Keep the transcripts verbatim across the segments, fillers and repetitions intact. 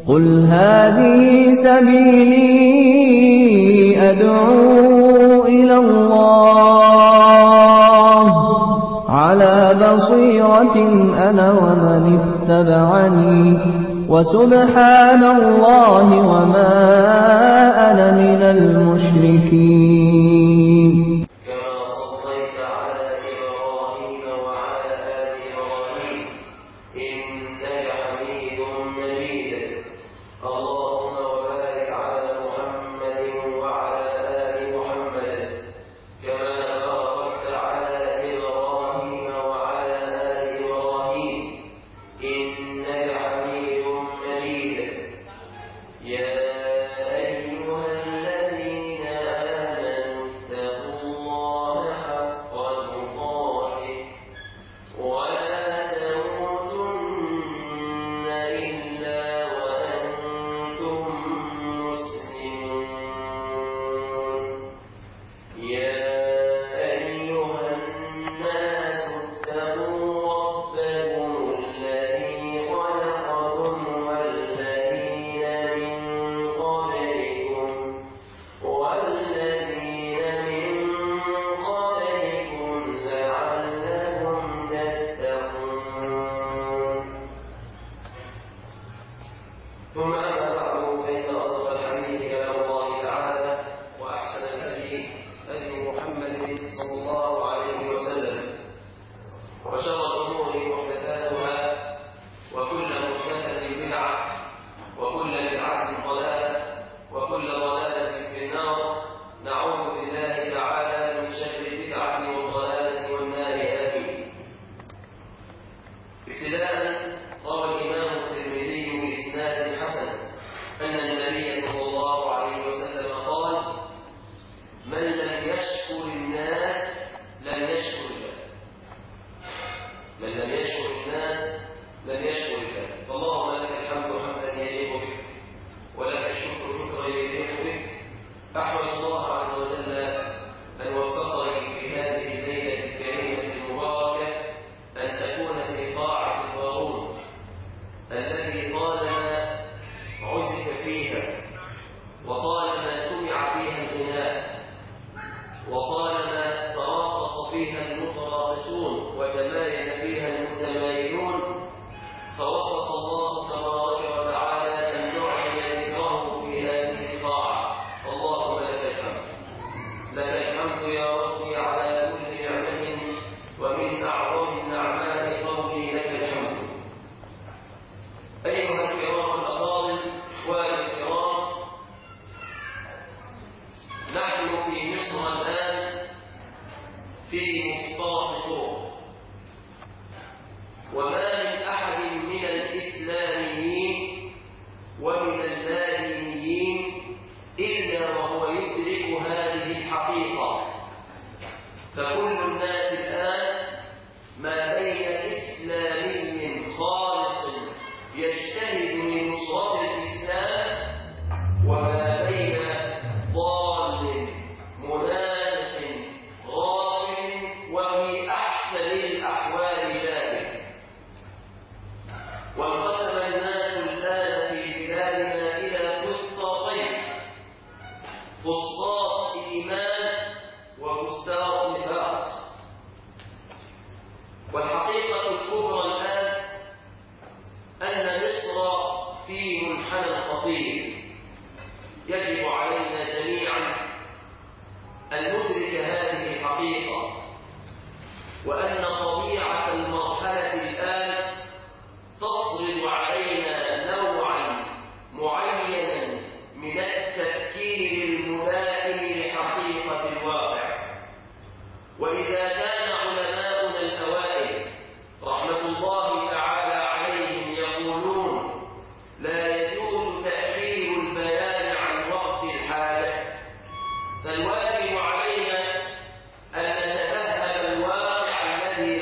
قُلْ هَٰذِهِ سَبِيلِي أَدْعُو إِلَى اللَّهِ ۚ عَلَىٰ بَصِيرَةٍ أَنَا وَمَنِ اتَّبَعَنِي ۖ وَسُبْحَانَ اللَّهِ وَمَا أَنَا مِنَ الْمُشْرِكِينَ. فالواجب علينا أن نتفهم الواقع الذي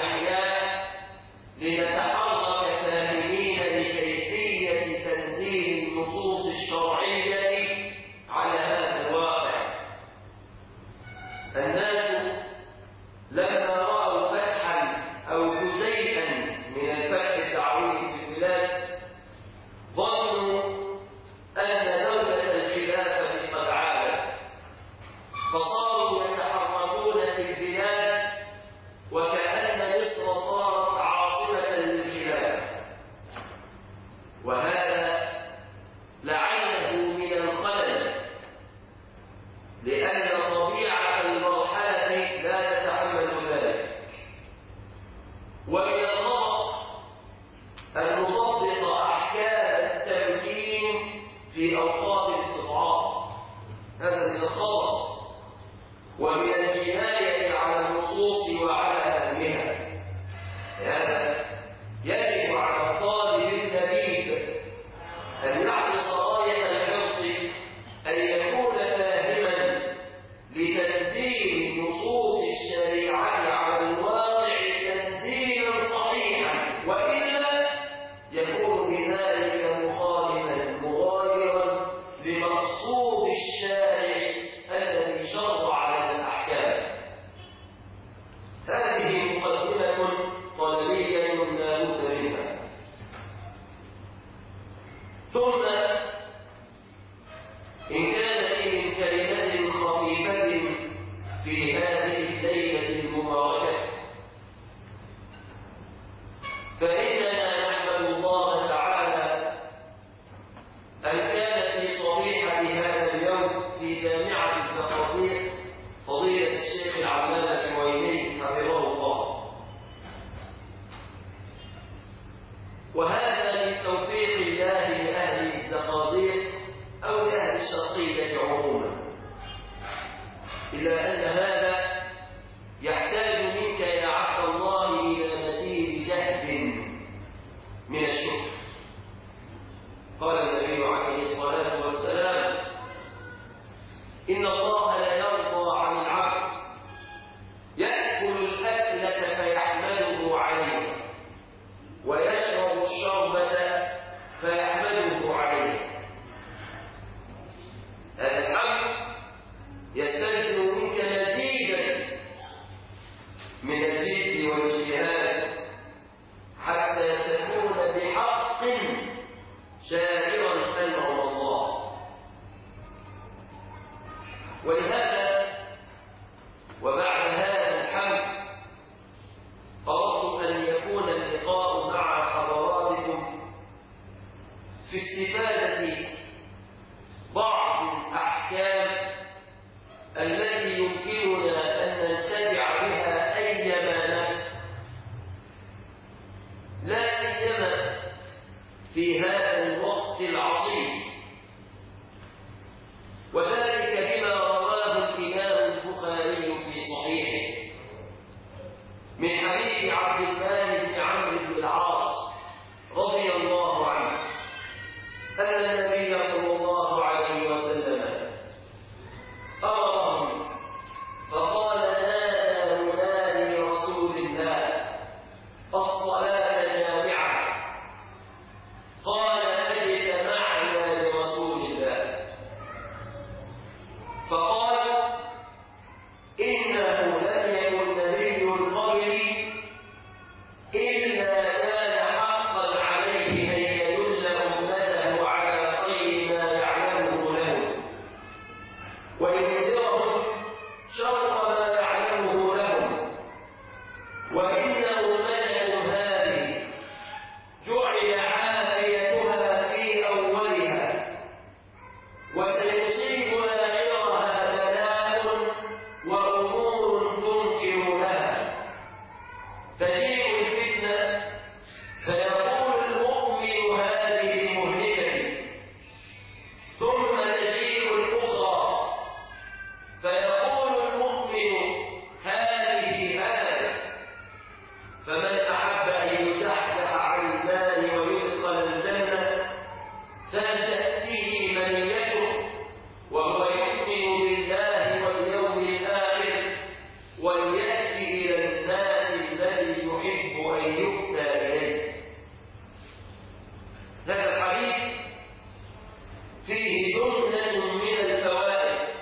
في أوقات الاستضعاف، هذا من الخطأ ومن الجناية على النصوص وعلى أهمها. هذا يجب على الطالب اللبيب أن يحرص غاية الحرص أن يكون فاهما لتنزيل نصوص الشريعة على الواقع تنزيلا صحيحا، وإلا يكون بذلك مخالفا مغايرا لمقصود الشارع الذي شرع لنا الأحكام. هذه مقدمة طلبية لا بد منها. ثم إن كان لي من كلمة خفيفة في هذه الليلة المباركة، فإننا نحمد الله تعالى أن كان في صبيحة هذا اليوم في جامعة الزقازيق فضيلة الشيخ العلامة الحويني حفظه الله، وهذا من توفيق الله لأهل الزقازيق أو لأهل الشرقية عموما، إلا أن هذا يحتاج منك يا عبد الله إلى مزيد جهد من الشكر. قال النبي عليه الصلاة والسلام: إن الله لا يرضى عن العبد يأكل الأكلة فيحمده عليه ويشرب الشربة فيحمده عليه. هذا الحمد يستلزم منك مزيدا من الجد والاجتهاد حتى تكون بحق شاكرا أنعم الله. ولهذا وبعد هذا الحمد أردت أن يكون اللقاء مع حضراتكم في استفادة بعض الأحكام التي يمكننا أن ننتفع بها أيما نفع، لا سيما في هذا الوقت العصيب، وذلك بما رواه الإمام البخاري في صحيحه من حديث عبد الله بن عمرو بن العاص رضي الله عنه أن النبي صلى الله عليه وسلم أمرهم فقال: نادى منادي رسول الله الصلاة جامعة. قال: اجتمعنا لرسول الله. فقال: إنه لم يكن نبي قبلي إلا كان حقا عليه أن يدل أمته على خير ما يعلمه له وينذرهم شر ما يعلمه لهم، وإن أمتكم هذه جعل عافيتها في أولها وسيصيب آخرها بلاء وأمور تنكر لها. تجيء الفتنة فيقول المؤمن هذه مهلكتي، ثم تجيء الأخرى فيقول المؤمن هذه هلكت. فمن أحب أن يزحزح عن النار ويدخل الجنة فلتأته منيته وهو يؤمن بالله واليوم الآخر وليأتي إلى الناس الذي يحب أن يؤتى إليه. هذا الحديث فيه جملة من الفوائد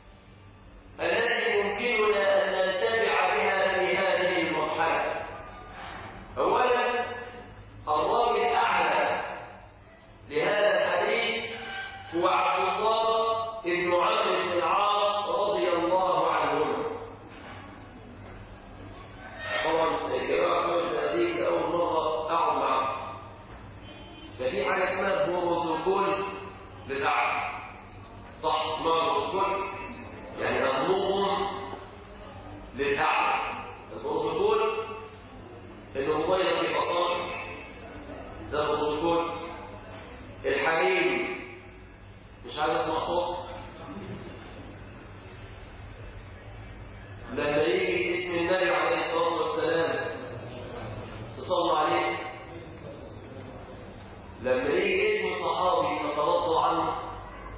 التي يمكننا أن ننتفع بها في هذه المرحلة. أولا، الراوي الأعلى لهذا الحديث هو عبد الله بن عمرو بن العاص رضي الله عنهما. طبعا القراءة سأزيد أول مرة أقعد معه، ففي حاجة اسمها بروتوكول للأعلى، صح؟ اسمها بروتوكول يعني النظم للأعلى. البروتوكول إنه موبايلك يبقى صامت، ده البروتوكول. الحليم عايز اسمع صوت. لما يجي اسم النبي عليه الصلاه والسلام تصلوا عليه. لما يجي اسم صحابي نترضى عنه.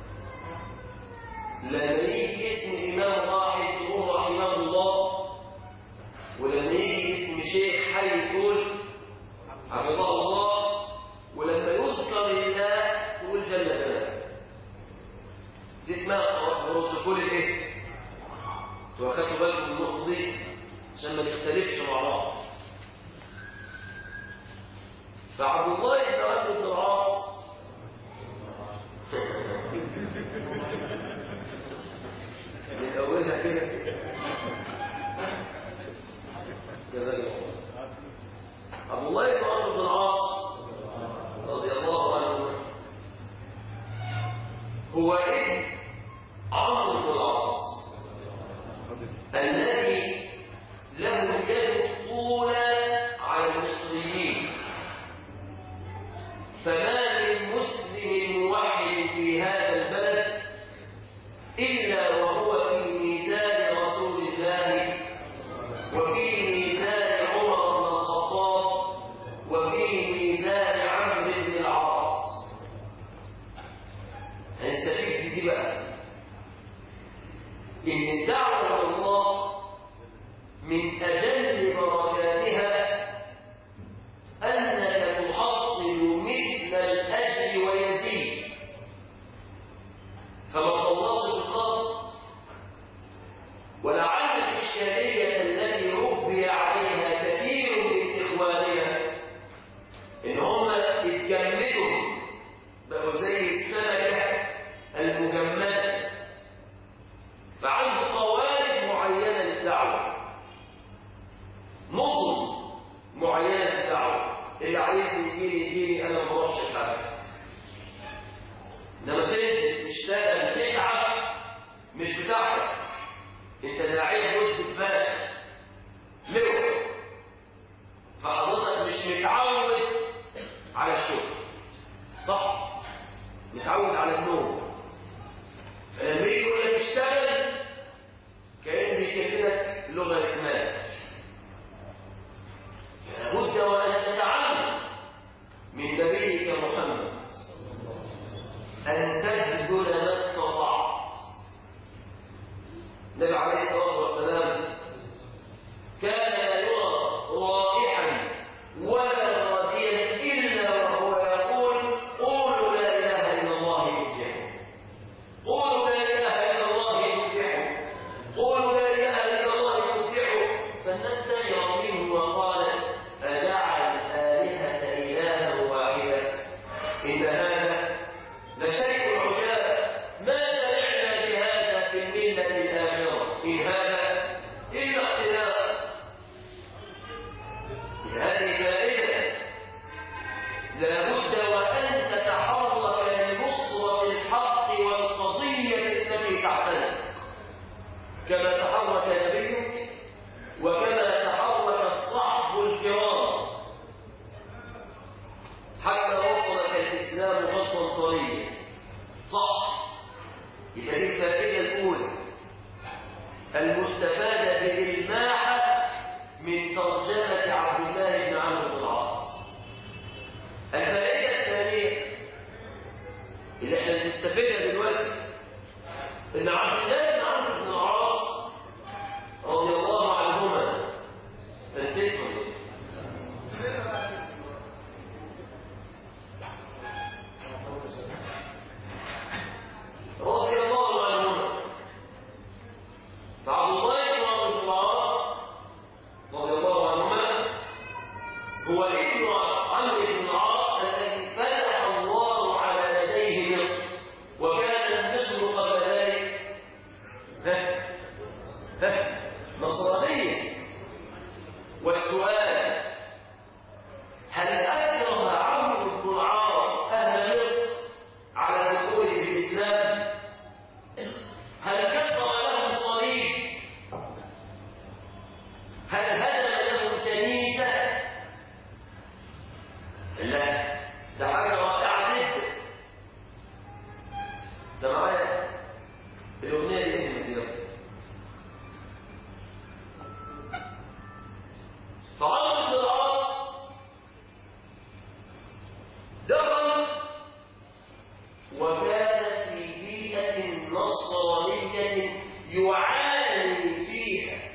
لما يجي اسم امام واحد تقول رحمه الله. ولما يجي اسم شيخ حي تقول حفظه الله. ولما يذكر الله تقول جل جلاله. دي اسمها بروتوكول الايه؟ انتوا اخدتوا بالكم من النقطه دي عشان ما نختلفش مع بعض. فعبد الله بن عمرو بن العاص من اولها كده عبد الله بن عمرو بن العاص رضي الله عنه هو ابن عمرو بن العاص الذي له يد طولى على المصريين. فما من مسلم موحد في هذا البلد إلا وهو في ميزان رسول الله وفي ميزان عمر بن الخطاب وفي ميزان عمرو بن العاص. هنستفيد دي بقى إن الدعوة إلى الله من أجل بركاتها أنك تحصل مثل الأجر ويزيد. فما طلعش بالقبض. ولعل الإشكالية التي ربي عليها كثير من إخواننا إن هم اتجمدوا بقوا زي السمكة المجمدة. فعنده قوالب معينة للدعوة، نظم معينة للدعوة. اللي عايز يجيني يجيني، أنا ما بروحش لحد. إنما تنزل تشتغل تتعب مش بتاعتك. أنت داعية مدة باشا ليه؟ فحضرتك مش متعود على الشغل، صح؟ متعود على النوم. فلما يجي يقول لك اشتغل كأنه بيكلمك لغة الإكمال. فلابد وأن تتعلم من نبيك محمد أن تبذل ما استطعت. النبي عليه الصلاة والسلام كان لا يرى رائحا ولا راديا إلا وهو يقول قولوا لا إله إلا الله يفلحوا. قولوا لا إله إلا الله يفلحوا. قولوا لا إله إلا الله يفلحوا. فالناس سخروا منه وقالت أجعل الآلهة إلها واحدة إن هذا لشيء عجاب ما سمعنا بهذا في الملة الآخرة إن هذا إلا اختلاف. هذه فائدة لابد وأن تتحرك لنصرة الحق والقضية التي تعتنق كما تحرك نبيك وكما تحرك الصحب الكرام حتى وصلك الإسلام خطوة طريقا. صح؟ يبقى دي الفائدة الأولى المستفادة بالإلماحة من ترجمة عبد الله بن عمرو بن العاص. الفائدة الثانية اللي احنا بنستفيدها دلوقتي ان عبد الله بن عمرو بن العاص رضي الله عنهما نسيتهم رضي الله عنهما. فعبد الله بن عمرو بن العاص رضي الله عنهما هو ابن عمرو بن العاص الذي فتح الله على يديه مصر. وكانت مصر قبل ذلك ده معايا الأغنية دي إيه مدينة؟ فعمرو بن العاص دخل وكان في بيئة نصرانية يعاني فيها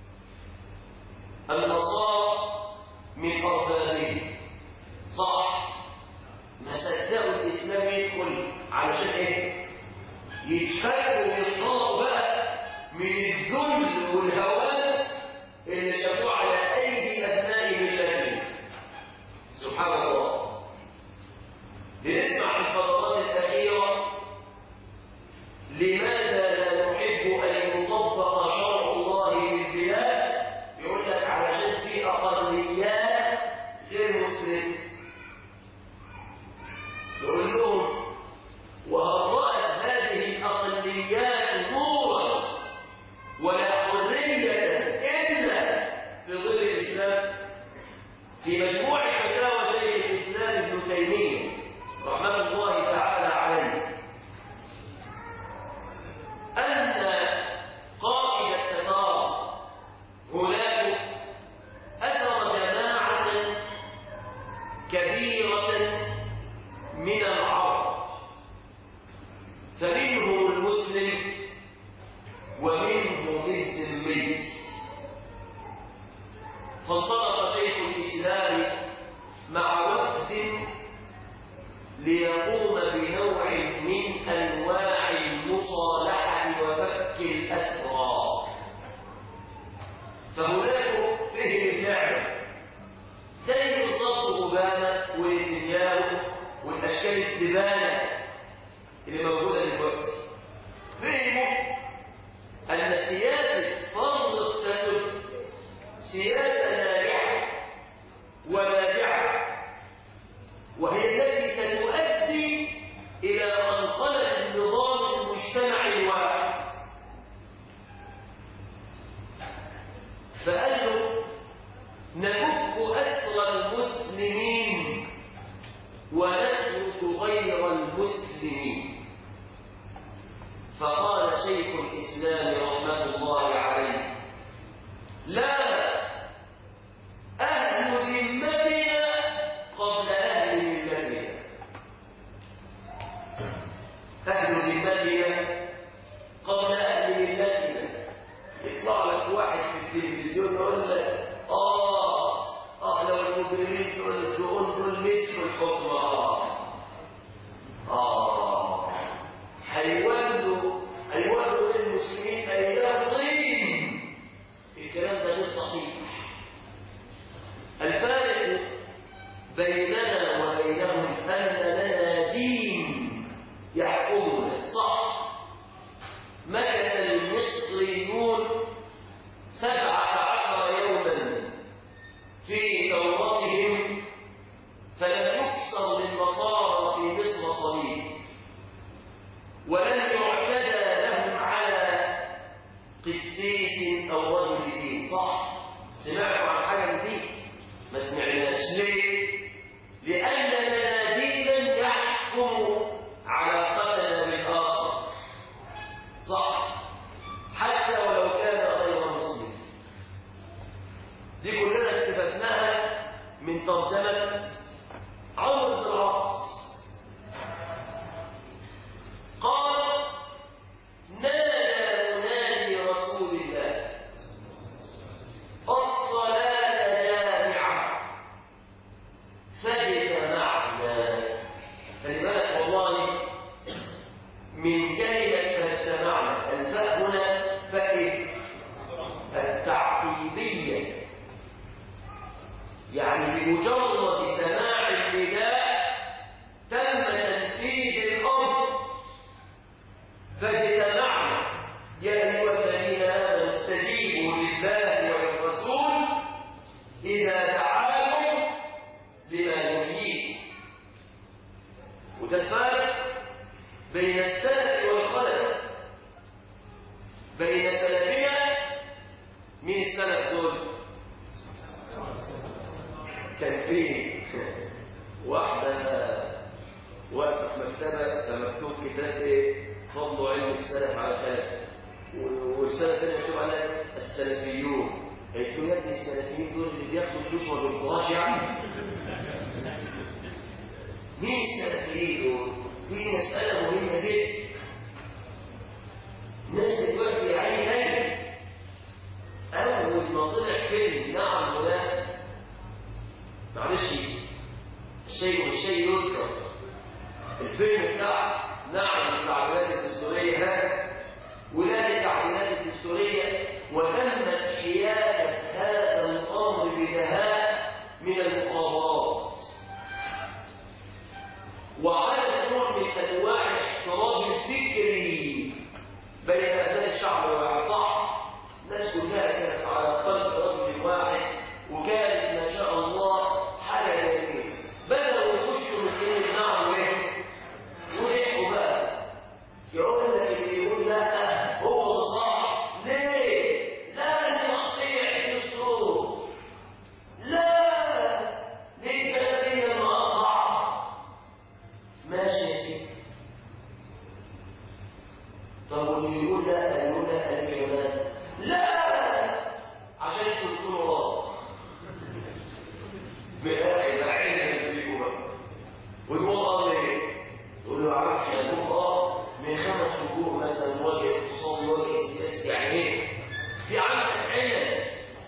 النصارى من أربابهم. صح، ما صدقوا الإسلام يدخل علشان إيه؟ يتفكوا ويطلعوا بقى من الذل والهوان اللي شافوه على أيدي أبناء ملتهم. سبحان الله. لنسمع في الفترات الأخيرة لماذا لا نحب أن يطبق شرع الله بالبلاد؟ يقول لك علشان في أقليات غير مسلمة. نقول لهم وهل رأت هذه الأقليات نورا ولا حرية إلا في ظل الإسلام؟ في مجموع فتاوى شيخ الإسلام ابن تيمية رحمة الله تعالى عليه أن قائد التتار هناك أسر جماعة كبيرة من العرب، فمنهم المسلم ومنهم الذمي. فانطلق شيخ الإسلام مع وفد ليقوم بنوع من أنواع المصالحة وفك الأسرى. فهناك فهم اللعبة زي بالظبط أوباما ونتنياهو والأشكال الزبالة اللي موجودة دلوقتي. فهموا أن سياسة فرض التسد سياسة ناجحة ونافعة، وهي التي ستؤدي إلى خلخلة النظام المجتمع الواحد. فقالوا نفك أسر المسلمين ونترك غير المسلمين. فقال شيخ الإسلام رحمة الله عليه لا، أهل ذمتنا قبل أهل ملتنا. أهل ذمتنا قبل أهل ملتنا. يطلع لك واحد في التلفزيون يقول لك آه آه لو المجرمين دول دول دول مسكوا الحكم آه آه هيولوا هيولوا للمسلمين أيام طين. الكلام ده غير صحيح. الفارق بيننا وبينهم أن لنا دين يحكمنا. صح، مكث المصريون سبعة عشر يوما في ثورتهم فلم يكسر للنصارى في مصر صليب، ولم يعتدى لهم على قسيس أو رجل دين. صح، سمعتوا عن حاجة من دي؟ ما سمعناش. ليه؟ لأن لنا دينا يحكم على قتل بالآخر. صح، حتى ولو كان غير مسلم. دي كلنا استفدناها من ترجمة عمرو بن العاص. قال نادى منادي رسول الله الصلاة جامعة فاجتمعنا. خلي بالك والله من كلمة فاجتمعنا، الفاء هنا فاء التعقيبية، يعني بمجرد سماع النداء تم تنفيذ الأمر. فاجتمعنا يا أيها الذين آمنوا استجيبوا لله وللرسول إذا دعاكم لما يحييكم. وده الفارق بين السلف والخلف. بين سلفنا، مين السلف دول؟ كان في واحدة واقفة في مكتبة فمكتوب كتاب ايه؟ فضل علم السلف على الخلف، ورسالة ثانية مكتوب عليها السلفيون. هيكون يا ابني السلفيين دول اللي بياخدوا فلوس ما بيرضاش يعني؟ مين السلفيين دول؟ دي مسألة مهمة جدا. الناس دلوقتي يا عيني أول ما طلع فيلم نعم ولا معلش الشيء والشيء يذكر، الفيلم بتاع نعم التعديلات الدستورية هذا ولاية التعديلات الدستورية، وتمت حياكة هذا الأمر بدهاء من المخابرات، وعلى نوع من أنواع الاحترام الفكري بين أبناء الشعب الواحد. صح؟ الناس كلها كانت على قلب رجل واحد، وكانت ما شاء الله حاجة جميلة. بدأوا يخشوا من حين النعم وين؟ وريحوا بقى يقول لك اللي يقول لا هو اللي صح. ليه؟ لا لتقطيع الدستور، لا للبلدية المقطعة. ماشي يا سيدي. طب واللي يقول لا يقول لا الكلمات لا عشان تكونوا راضي بآخر عينك فيكم بقى. ويقول اه ليه؟ تقول له عارف احنا نقول اه من خمس وجوه مثلا، وجه اقتصادي وجه سياسي. يعني ايه؟ في عندك علم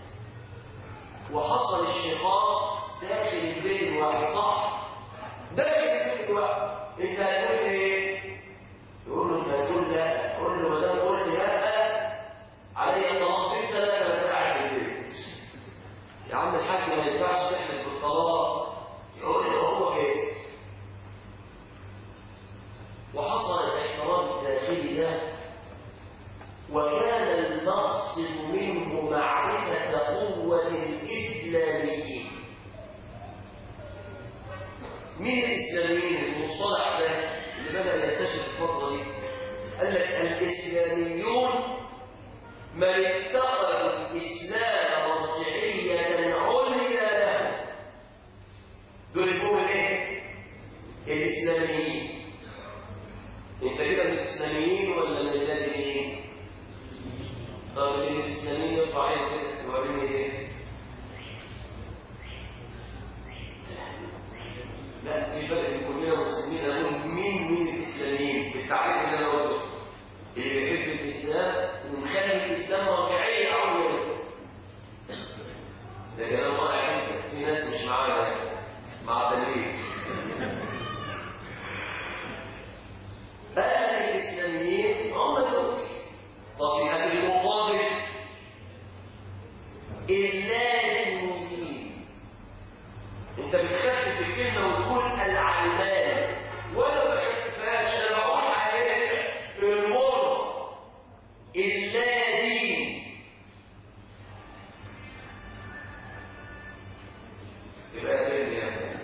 وحصل الشقاق داخل البيت الواحد. صح؟ داخل البيت الواحد انت هتقول ايه؟ يقول له انت هتقول لا. قول له ما دام قلت لا علي طلاق، انت لا لا قاعد في البيت. يا عم الحاج ما ينفعش تحلف بالطلاق. يقول له هو كده. وحصل الاحترام الداخلي ده، وكان المقصد منه معرفة قوة الإسلاميين. مين الإسلاميين؟ المصطلح ده اللي بدأ ينتشر الفترة دي. قال لك الإسلاميون من اتخذوا الإسلام مرجعية عليا له. دول اسمهم ايه؟ الإسلاميين. انت كده من الإسلاميين ولا من اللادينيين؟ طب من الإسلاميين يرفع عينه كده يوريني ايه؟ لا في فرق بين كلنا مسلمين. اقول مين مين الإسلاميين بالتعريف اللي انا قلته، اللي بيحب الإسلام ومخلي الإسلام واقعية عمره. ده كلام رائع جدا. في ناس مش معانا مع تلميذ. أهل الإسلاميين هم دول. طبيعة المقابل اللادينيين. أنت بتخفف الكلمة وتقول العلمان، ولا ما بخففهاش. أنا بقول حاجة المر اللادين. يبقى فين يعني؟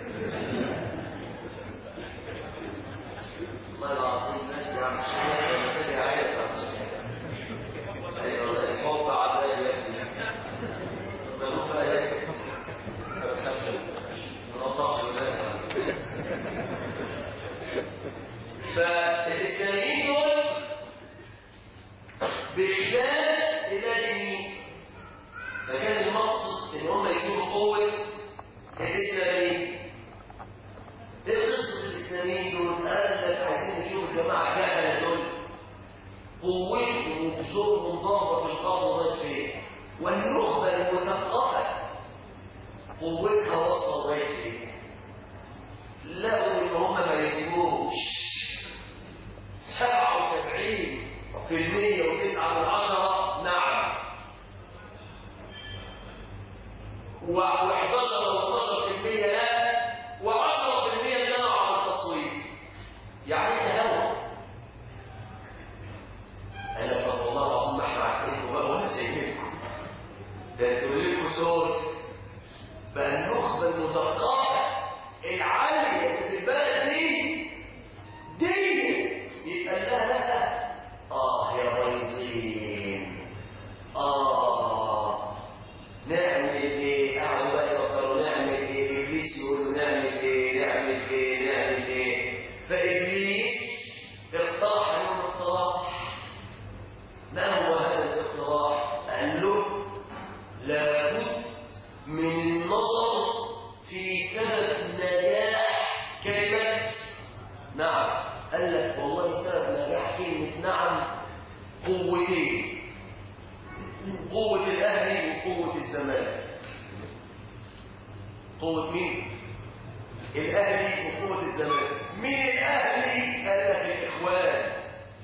والله العظيم ناس يا عم شيخ ولا تاني عيط يا عم شيخ. ايوه الحب عذاب يا ابني. ما هو بقى ما بتخافش ما نطقش ولا. فالاسلاميين دول بخلاف اللادينيين، فكان المقصد ان هم يشوفوا قوه الاسلاميين. ايه قصه الاسلاميين دول؟ قال لك عايزين نشوف الجماعه الجهله دول قوتهم وبذورهم ضربه في الارض ضد فين، والنخبه المثقفه قوتها وصل لغايه فين. لقوا ان هم ما يسيبوش سبعة وسبعين في المية وتسعة من عشرة نعم، وحداشر واتناشر في المية لا، وعشرة في المية امتنعوا عن التصويت. يعني انت هوا قال لك طب والله العظيم ما احنا عارفينكم بقى ولا سايبينكم، ده انتوا ليكوا صوت. بقى النخبه المثقفه العاليه في البلد دي دي يتقال لها لا. اه يا بايظين، اه نعمل ايه؟ قعدوا بقى والله سبب نجاح كلمة نعم قوتين، قوة الأهل وقوة الزمان. قوة مين؟ الأهل وقوة الزمان. مين الأهل؟ قال لك الإخوان.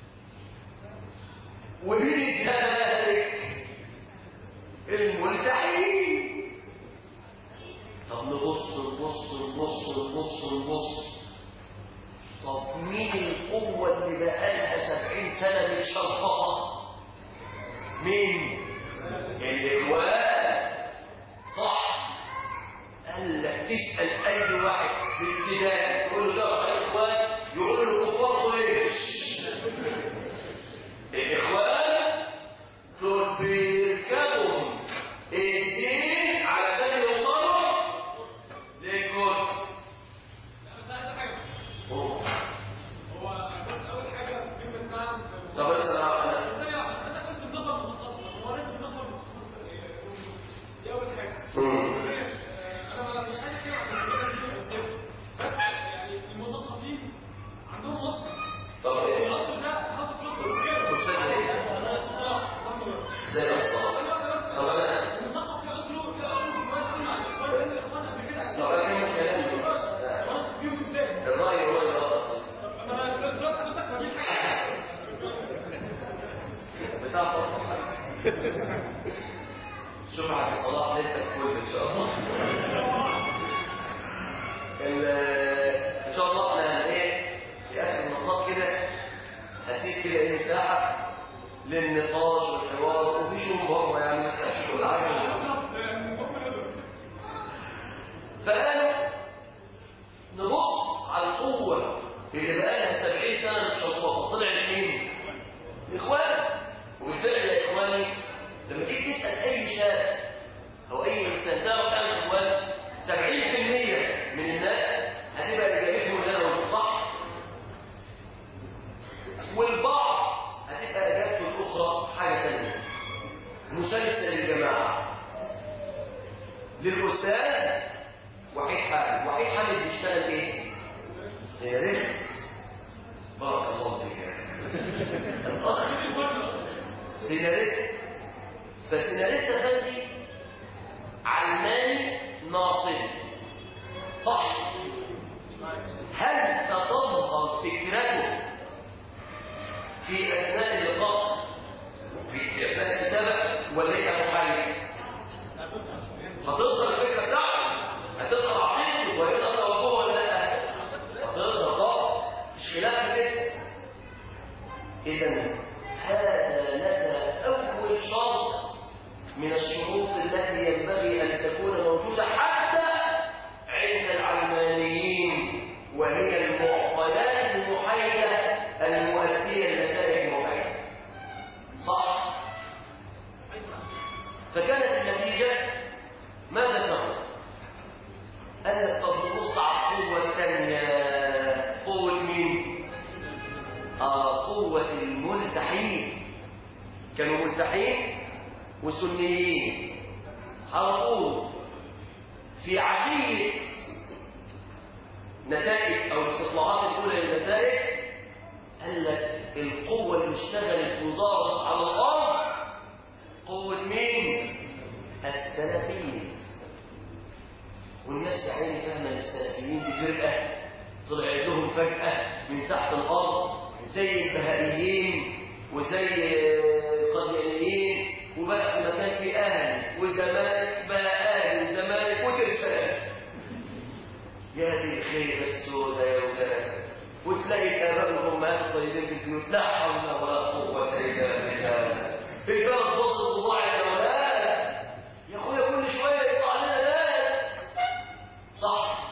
ومين الزمان؟ الملتحين. طب نبص نبص نبص نبص نبص طب مين القوة اللي بقالها سبعين سنة متشرفطة؟ مين؟ الإخوان. صح. قال لك تسأل أي واحد في الابتدائي يقول له ده الإخوان، يقول له الكفار طيش. الإخوان دول بيركبوا الدين علشان يوصلوا للكرسي. هو اول حاجه كلمه نعم. طب انا انا انا كنت بنظر مخطط هو لازم نظر دي اول حاجه. انا مش عايز كده يعني المثقفين عندهم وقت. طب الوقت ده حاطط فلوس زي الصلاه. طب انا المثقف له اصله له اصله كويس مع الاخوان لان الاخوان قبل كده. طب انا كلام الرأي هو اللي غلط. انا دلوقتي حضرتك ما بين حاجه بتاع صلاح. شوف على صلاح ليلتك فل ان شاء الله. ان شاء الله احنا ايه في اخر النقاط كده هسيب كده ايه مساحه للنقاش والحوار وفي شو بره يعني مش كل حاجه. فقالوا نبص على القوة اللي بقالها سبعين سنة متشطبة طلعت مين؟ الإخوان. وبالفعل يا إخواني لما تيجي تسأل أي شاب أو أي إنسان تعرف عن الإخوان سبعين بالمئة من الناس هتبقى إجابتهم لنا صح، والبعض هتبقى إجابته الأخرى حاجة ثانية. مسلسل الجماعة للأستاذ وحيد حامد. وحيد حامد بيشتغل ايه؟ سيناريست. بارك الله فيك. الاخ سيناريست. فالسيناريست افندي علماني ناصبي صح. هل ستظهر فكرته في اثناء اللقاء في اثناء الكتابه ولا هي محايد؟ هتظهر الفكره بتاعته، هتظهر عقيدته ويظهر توجهه ولا لا؟ هتظهر طبعا مش خلاف كده. اذا هذا لك اول شرط من الشروط التي ينبغي ان تكون موجوده حتى عند العلمانيين، وهي المعطيات المحايده المؤديه لنتائج محايده صح. فكانت النتيجه ماذا تقول؟ أنا طب نبص على القوة الثانية. قوة مين؟ آه قوة الملتحين. كانوا ملتحين وسنيين على طول. في عشية نتائج أو الاستطلاعات الأولى للنتائج قال لك القوة اللي اشتغلت وظهرت على الأرض قوة مين؟ السلفيين. والناس يا عيني فاهمه ان السلفيين دي فرقه طلعت لهم فجاه من تحت الارض زي البهائيين وزي القاديانيين، وبقى في مكان في اهل وزمالك بقى اهل وزمالك وترسال. يا دي الخير السوداء يا ولاد. وتلاقي الاباء والامهات الطيبين في البيوت لا حول ولا قوه الا بالله. البلد بصت وضاعت يا ولاد. يا اخويا كل شويه يطلع لنا ناس صح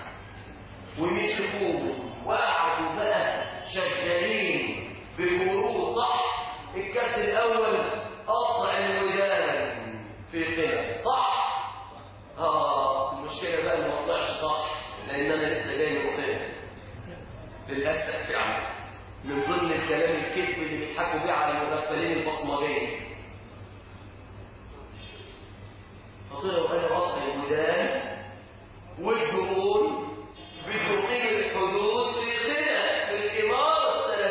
ويمسكوهم وقعدوا بقى شغالين بالورود صح. الكارت الاول قطع الودان في قنا صح. اه المشكله بقى ما طلعش صح لان انا لسه جاي من قنا للاسف يعني. من ضمن الكلام الكذب اللي بيضحكوا بيه على المغفلين البصمجيه فطلعوا قالوا قطع الودان والدهون بتقيم الحدوث في قنا في الإمارة السلفية.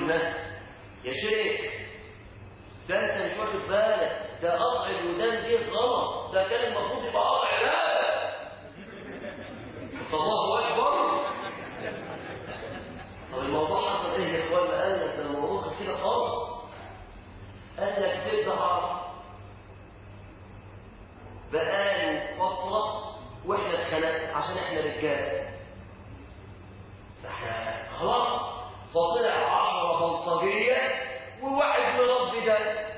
السنة يا شيخ ده انت مش واخد بالك، ده قطع الودان دي غلط، ده كان المفروض يبقى قطع رقبة. الله اكبر. طب الموضوع حصل ايه يا اخوان؟ قال لك ده الموضوع كده خالص. قال لك بدعة بقاله فترة واحنا اتخلقنا عشان احنا رجال، فاحنا خلاص فطلع عشرة بلطجية وواحد مربي ده.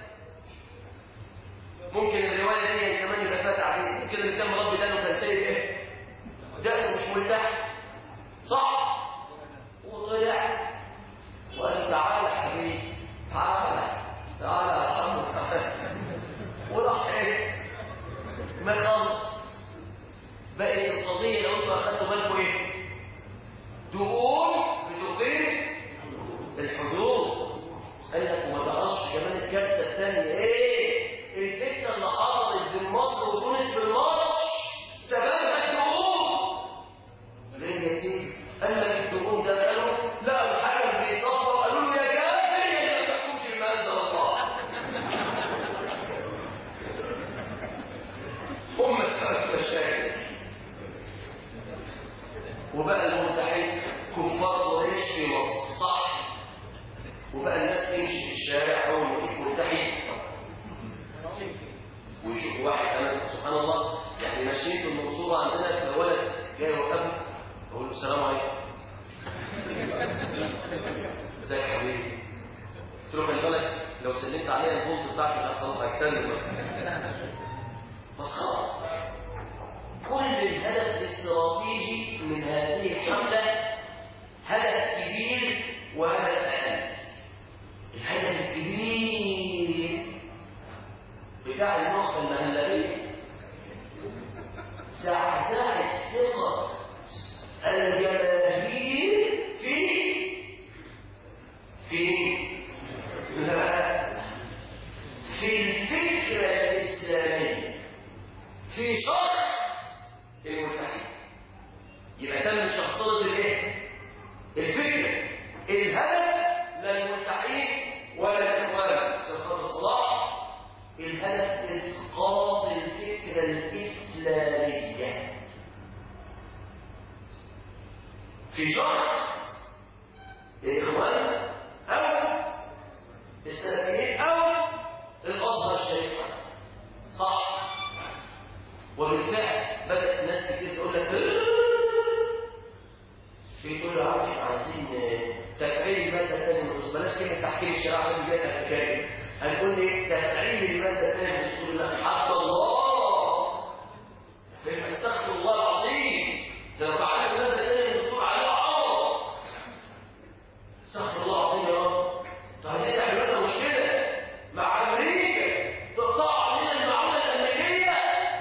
ممكن الرواية دي كمان يبقى فات عليه، ممكن اللي كان مربي ده كان سايب ايه؟ ده مش مرتاح صح؟ وطلع وقال تعالى يا حبيبي تعالى تعالى يا حبيبي تعالى، وراح ايه؟ ما خلص. بقت القضية لو انتوا اخدتوا بالكم ايه؟ دقون بتقيم الحدود. قال لك وما تعرفش كمان الكارثة الثانية ايه؟ الفتنة اللي حصلت بين مصر وتونس في الماتش سببها الدقون. ليه يا سيدي؟ قال لك الدقون ده قالوا لا الحكم بيصفر، قالوا له يا كافر يا ما تحكمش بما انزل الله. هم السبب مشاكل. وبقى الملتحين كفار قريش في مصر صح؟ وبقى الناس تمشي في الشارع اول ما يشوف ملتحي ويشوف واحد امام سبحان الله. يعني ماشيين في المنصوره عندنا ولد جاي يوقفه اقول له السلام عليكم. ازيك يا حبيبي؟ قلت له خلي بالك لو سلمت عليا البولت بتاعك اللي هيحصل لك هيسلم. مسخره. كل الهدف الاستراتيجي من هذه الحمله هدف كبير وهدف اقل. الهدف الكبير بتاع النخبه المهلبيه زعزعه ثقه الجماهير في في لا في الفكره الاسلاميه في شخص الملتحي. يبقى تم شخصنة الايه؟ الفكرة. الهدف لا الملتحين ولا الاخوان سلطات الصلاح، الهدف اسقاط الفكرة الاسلامية في شخص الاخوان او السلفيين او الازهر الشريف صح؟ وبالفعل بدأت ناس كتير تقول لك في كل عام عايزين تفعيل المادة الثانية من الأصول. بلاش كلمة تحكيم الشرع عشان جاي تتكلم. هنقول ايه؟ تفعيل المادة الثانية من الأصول. الله حتى الله في استغفر الله العظيم ده لو فعلنا المادة الثانية من الأصول عليها عوض. استغفر الله العظيم يا رب. انتوا عايزين تعملوا لنا مشكلة مع أمريكا تقطع علينا المعونة الأمريكية.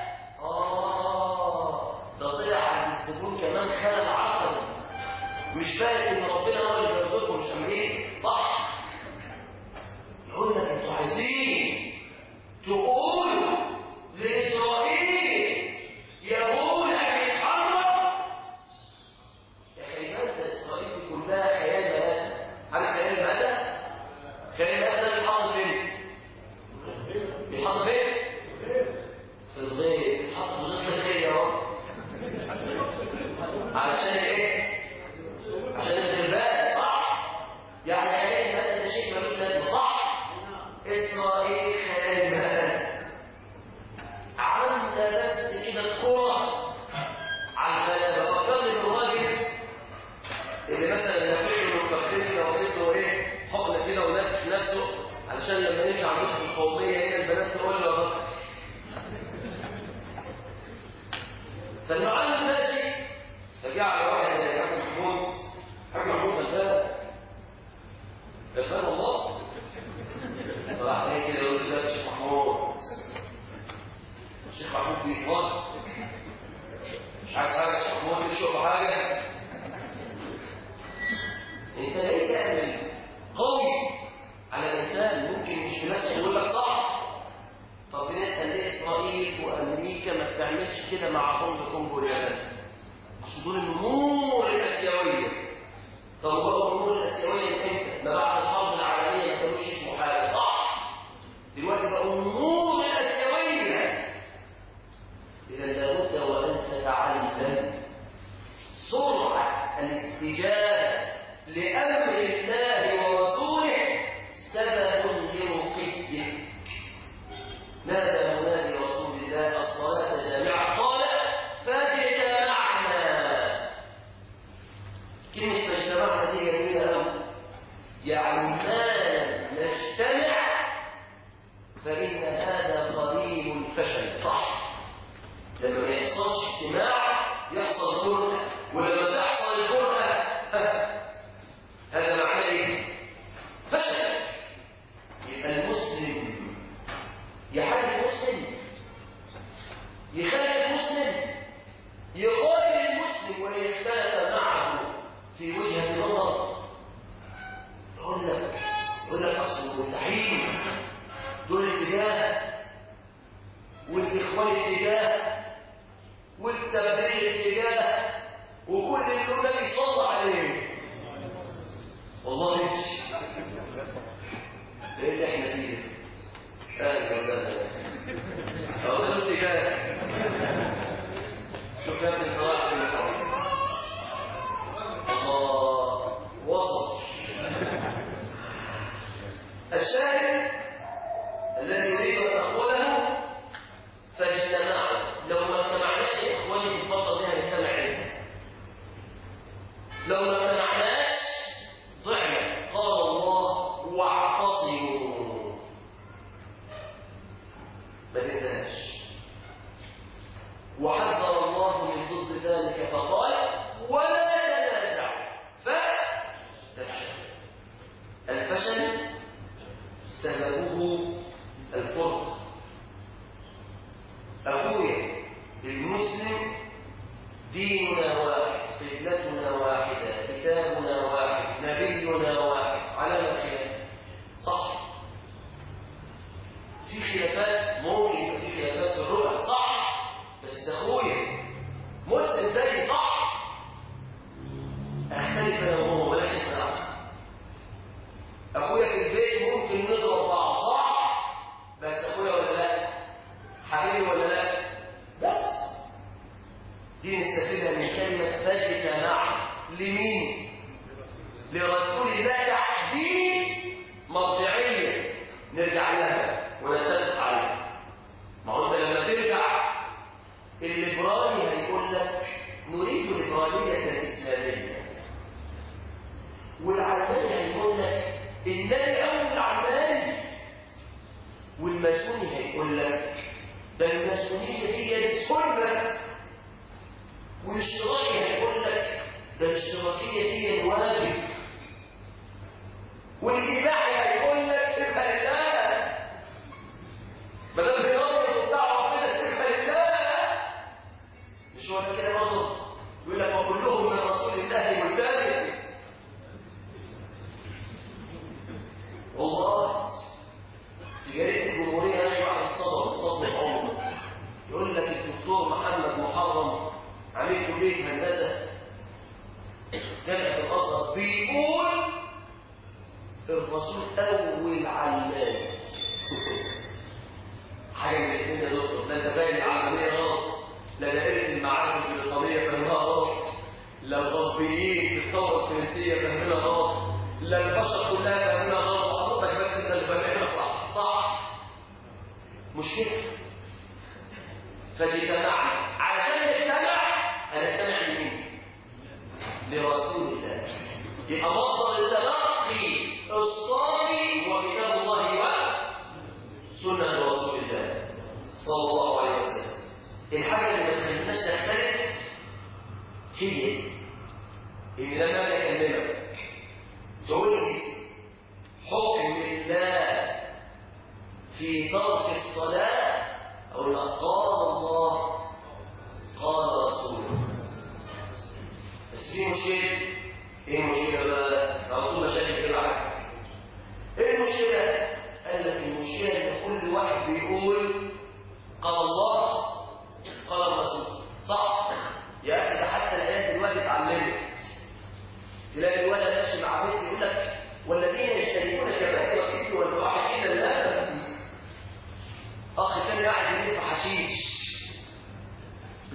الزبون كمان خلل عقل مش فاهم ان ربنا هو اللي بيرزقه مش امريكا صح؟ يقول لك انتوا عايزين تقولوا لاسرائيل يا بولا بيتحرك. يا خيبان ده اسرائيل دي كلها خيال مآتة. عارف خيال مآتة؟ خيال مآتة ده بيتحط فين؟ بيتحط فين؟ في الغيط. بيتحط في الغيط الخير يا رب علشان ايه؟ عشان الغربان صح؟ يعني خيال المادة ده شيء ملوش لازمة صح؟ اسرائيل خيال المادة عاملة بس كده الكرة على الغلابة. فكرني بالراجل اللي مثلا ياخد له فاكرين كده وصيت له ايه؟ حقنة كده ونفخ نفسه علشان لما يمشي عندكم القومية هي البنات تقول له يا بكر. فالمعلم ماشي فجاء على واحد زي الحاج محمود. الحاج محمود غلبان غلبان والله. طلع عليه كده يقول له الشيخ محمود الشيخ محمود بيتفضل مش عايز حاجه يا شيخ محمود تشوف حاجه. انت ليه تعمل قوي على الانسان ممكن مش مناسب يقول لك صح؟ طب بنسال ليه اسرائيل وامريكا ما بتعملش كده مع بومب كونغو واليابان؟ اصل دول النمور الاسيويه طب هو الامور الاسيويه من امتى؟ ما بعد الحرب العالميه ما كانوش اسمه حاجه، صح؟ دلوقتي بقى الامور الاسيويه. اذا لابد وان تتعلم سرعه الاستجابه لامر الله ورسوله سبب لرقيك. نادى منادي رسول الله الصلاه جامعه، قال فاجتمعنا. كلمه فاجتمعنا دي جميله قوي، يعني ما نجتمع فإن هذا قريب الفشل، صح؟ لما ما يحصلش اجتماع يحصل فرقة، ولما تحصل الفرقة هذا معناه ايه؟ فشل. يبقى المسلم يحارب المسلم، يخالف المسلم، يقاتل المسلم ويختلف معه في وجهة نظر. يقول لك يقول لك اصل المتحين دول اتجاه، والاخوان اتجاه، والتبرير اتجاه، وكل اللي دول بيصلى عليه. والله ايه اللي احنا فيه؟ اهلا وسهلا. اقول له اتجاه. شوف يا ابني طلعت من الحرب. الله وصل. الشاهد الذي يريد ان اقوله فاجتمعوا. لو ما اجتمعناش يا اخواني في الفتره دي هنجتمع امتى؟ لو ما اجتمعناش ضعنا. قال الله واعتصموا، ما تنساش. وحذر الله من ضد ذلك فقال ولا تنازعوا فتفشلوا. الفشل سببه الفرقة. أخويا المسلم ديننا واحد، قبلتنا واحدة، كتابنا واحد، نبينا واحد، على ما خلاف، صح؟ في خلافات، ممكن يبقى في خلافات في الرؤى، صح؟ بس أخويا مسلم زي، صح؟ أختلف أنا وهو ولا شيء نعم. أخويا في البيت ممكن نضرب بعض، صح؟ بس أخويا ولا لا؟ حبيبي ولا لا؟ بس دي نستفيدها من كلمة فاجتمع. لمين؟ لرسول الله تحديد مرجعية نرجع لها ونتفق عليها. ما هو انت لما ترجع الليبرالي هيقول لك نريد الليبرالية الإسلامية، والعلماني هيقول لك النبي أول العلماني، والماسوني هيقول لك ده الماسونية هي السنة، والاشتراكي هيقول لك ده الاشتراكية هي الواجب، والإباحي هيقول لك سيبها لله، ما دام بيراضي وبتاع ربنا سيبها لله. مش هو كده برضه؟ يقول لك وكلهم من رسول الله والثالث. والله في جريدة الجمهورية نشر واحد صدر صدمة عمره، يقول لك الدكتور محمد محرم عميد كلية هندسة جامعة الأزهر بيقول الرسول أول علماني. حاجة من الاثنين يا دكتور، لا انت فاهم العلمانية غلط، لا دائرة المعارف البريطانية فاهمها غلط، لا الغربيين في الثورة الفرنسية فاهمها غلط، لا البشر كلها فاهمها غلط، حضرتك بس انت اللي فاهمها صح. صح؟ مشكلة. فاجتمعنا علشان نجتمع، هنجتمع لمين؟ لرسول الله. يبقى مصدر التلقي الصافي هو كتاب الله وسنة رسول الله صلى الله عليه وسلم. الحاجة اللي ما تخليناش نختلف هي إن لما أنا أكلمك تقول لي حكم الله في ترك الصلاة، أقول لك قال الله قال رسوله. بس في مشكلة. ايه المشكلة بقى؟ على طول مشاكل كده عليك. ايه المشكلة؟ قال لك المشكلة ان كل واحد بيقول قال الله قال الرسول، صح؟ يا اخي ده حتى الآيات دلوقتي اتعلمت. تلاقي الولد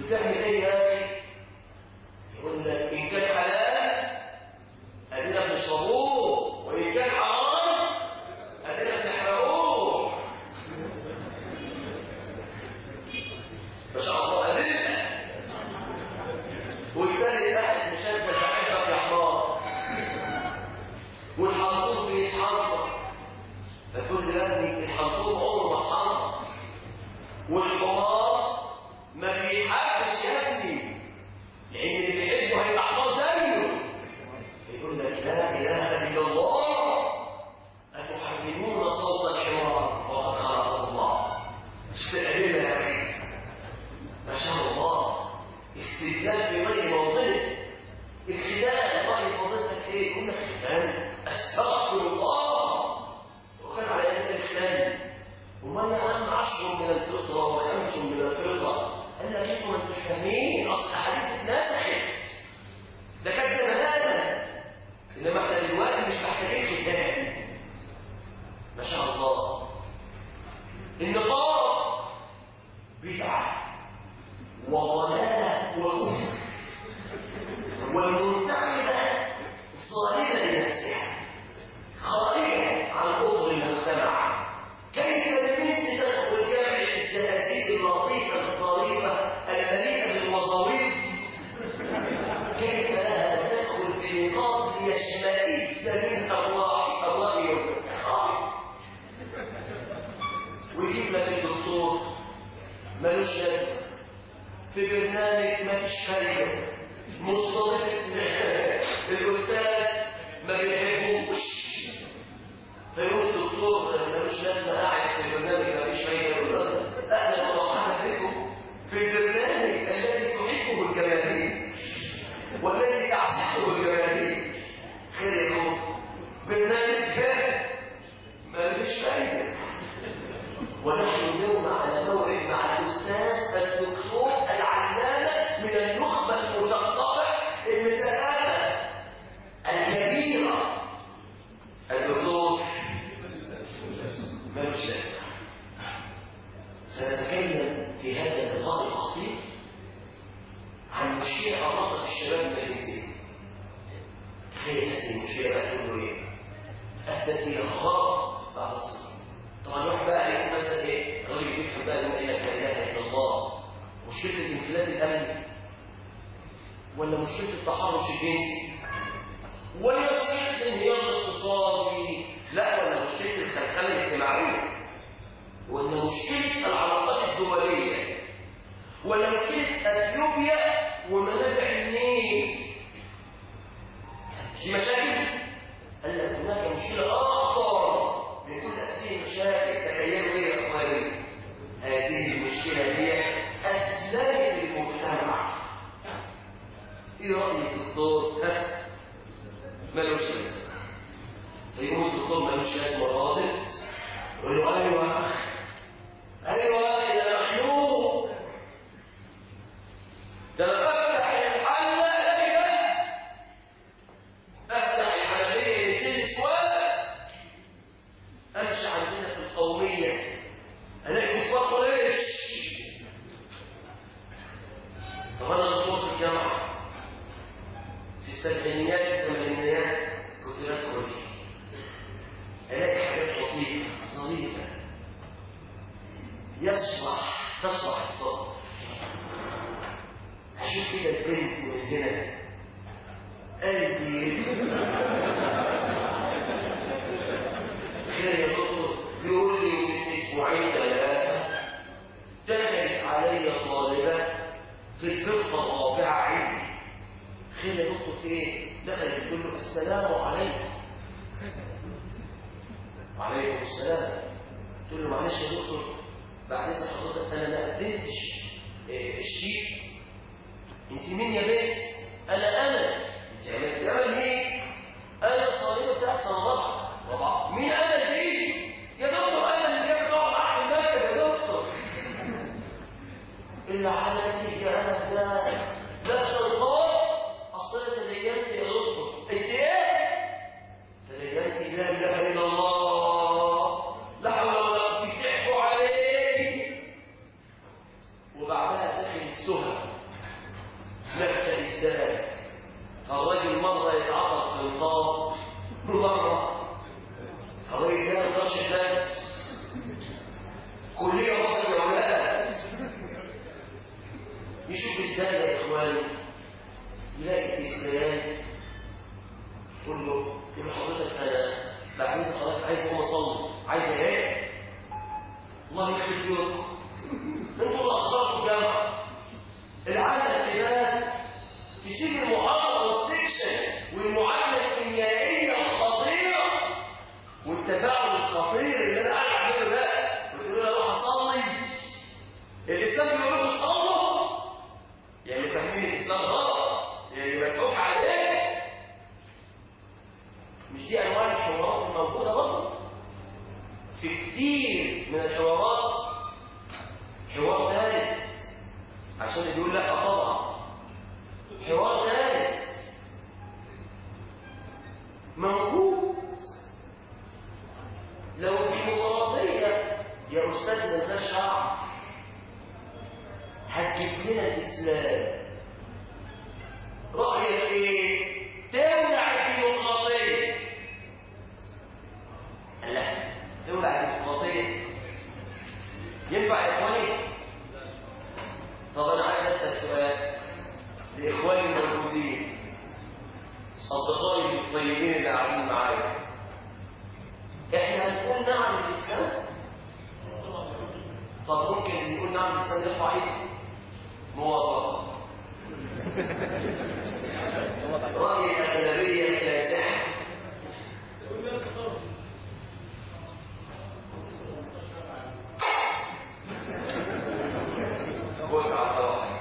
بتعمل ايه يا اخي؟ يقول لك ان كان حلال ادينا بنشربوه، وان كان حرام ادينا بنحرقوه. ما شاء الله ادله. والثالث واحد مشدد بحبك يا حمار، والحنطور بيتحنطر، فتقول يا ابني الحنطور عمره ما اتحنطر، والحمار ما بيحبش يا ابني، لان اللي بيحبه هيبقى حمار زيه. فيقول لك لا اله الا الله، اتحرمون صوت الحمار وقد خلقه الله. شفت الادله يا اخي؟ ما شاء الله. استدلال في غير موضعه. الختان غير موضعك ايه؟ يقول لك ختان استغفر الله، وكان على ان الختان وما يا عم عشر من الفطره وخمس من الفطره. قال لك انتم انتم فاهمين اصل احاديث اتنسخت، ده كان زمان، انما احنا دلوقتي مش محتاجين ختان. ما شاء الله. النقاب بدعه وضلاله وكفر، والمنتخبه ظالمه لنفسها خارجه عن اطر المجتمع. كيف لبنت تدخل جمع الزهازيق اللطيفه الظريفه المليئه بالوظائف؟ كيف لها تدخل في نقاط ليشمئز من ارواح الراي والخارج؟ ويجيب لك الدكتور ملوش لازمه في برنامج ما فيش فايده، مستضيف الاستاذ ما بيحبوش، فيقول الدكتور ملوش لازمه قاعد في برنامج ما فيش فايده. يقول له اهلا ومرحبا بكم في البرنامج الذي تحبه الجماهير والذي تعشقه الجماهير. خير يكون برنامج كامل ملوش فايده. ونحن اليوم على موعد مع الاستاذ الدكتور العلامه من النخبه المثقفه المساءله الكبيره، الدكتور ملوش لازمه. سنتكلم في هذا اللقاء الخطير عن مشكله عرضت الشباب المدرسين. تخيل هذه المشكله بقى تقول له ايه؟ ادت الى غرض بعد الصلاه. طبعا الواحد بقى يقول مثلا ايه؟ الراجل بيفهم بقى يقول لك لا اله الا الله. مشكله الانفلات الامني، ولا مشكله التحرش الجنسي، ولا مشكله الانهيار الاقتصادي، لا، ولا مشكله الخلخله الاجتماعيه، ولا مشكله العلاقات الدوليه، ولا مشكله اثيوبيا ومنابع النيل. في مشاكل. قال لك هناك مشكله اخطر من كل هذه المشاكل. تخيلوا ايه يا اخواني؟ هذه المشكله هي اسلمت المجتمع. ايه راي الدكتور؟ ها؟ مالوش لازمه. فيقول الدكتور مالوش لازمه غاضب، يقول له ايوه ايوه يا مخلوق، ده انا بفتح الحله الاقي افتح الحنفيه ينزل سواد، امشي عندنا في القوميه الاقي كفار قريش. طب انا دكتور في الجامعه في السبعينيات والثمانينات كنت بدخل الاقي حاجات لطيفه ظريفه يشرح تشرح الصدر. اشوف كده البنت من هنا قلبي خير يا دكتور. يقول لي من اسبوعين ثلاثه دخلت علي طالبه في الفرقه الرابعه عندي. خير يا دكتور في ايه؟ دخلت تقول له السلام عليكم. وعليكم السلام. تقول له معلش يا دكتور بعد اذن حضرتك انا ما قدمتش إيه الشيت. انت مين يا بنت؟ انا انا. انت عملت عمل ايه؟ انا الطالبه بتاعت سنه رابعه. رابعه مين انا دي؟ يا دكتور انا اللي جاي اقعد معاك في المكتب يا دكتور. اللي عملتي يا انا ده لا شرطات. اصل انا تدينت يا دكتور. انت ايه؟ تدينت لا اله الا الله، لا حول ولا قوه. بتحكوا عليكي. وبعدها دخلت سهى يشوف إسلام يا إخواني، يلاقي الإسلام يقول له يقول له حضرتك أنا بعد إذن حضرتك عايز أقوم أصلي، عايز إيه؟ الله يخرب بيوتكم، أنتوا اللي أخسرتوا الجامعة. العالم الآن تسيب المحاضرة والسكشن والمعاملة الكيميائية الخطيرة والتفاعل الخطير اللي أنا قاعد أعمله ده، وتقول له أروح أصلي. الإسلام بيقول لكم صلوا، يعني فاهمين الإسلام غلط، يعني مضحوك عليه. مش دي أنواع الحوارات الموجودة برضه في كتير من الحوارات. حوار ثالث عشان اللي بيقول لا طبعا، حوار ثالث موجود. لو الديمقراطية يا أستاذنا ده شعب هتجيب لنا الإسلام، رأيك إيه؟ تمنع الديمقراطية؟ لا، تمنع الديمقراطية ينفع يا إخواني؟ طب أنا عايز أسأل سؤال لإخواني الموجودين، أصدقائي الطيبين اللي قاعدين معايا، إحنا هنقول نعم للإسلام؟ طب ممكن نقول نعم للإسلام يرفع إيده؟ موافقة. رأي الأغلبية كاسحة. بص على الواحد،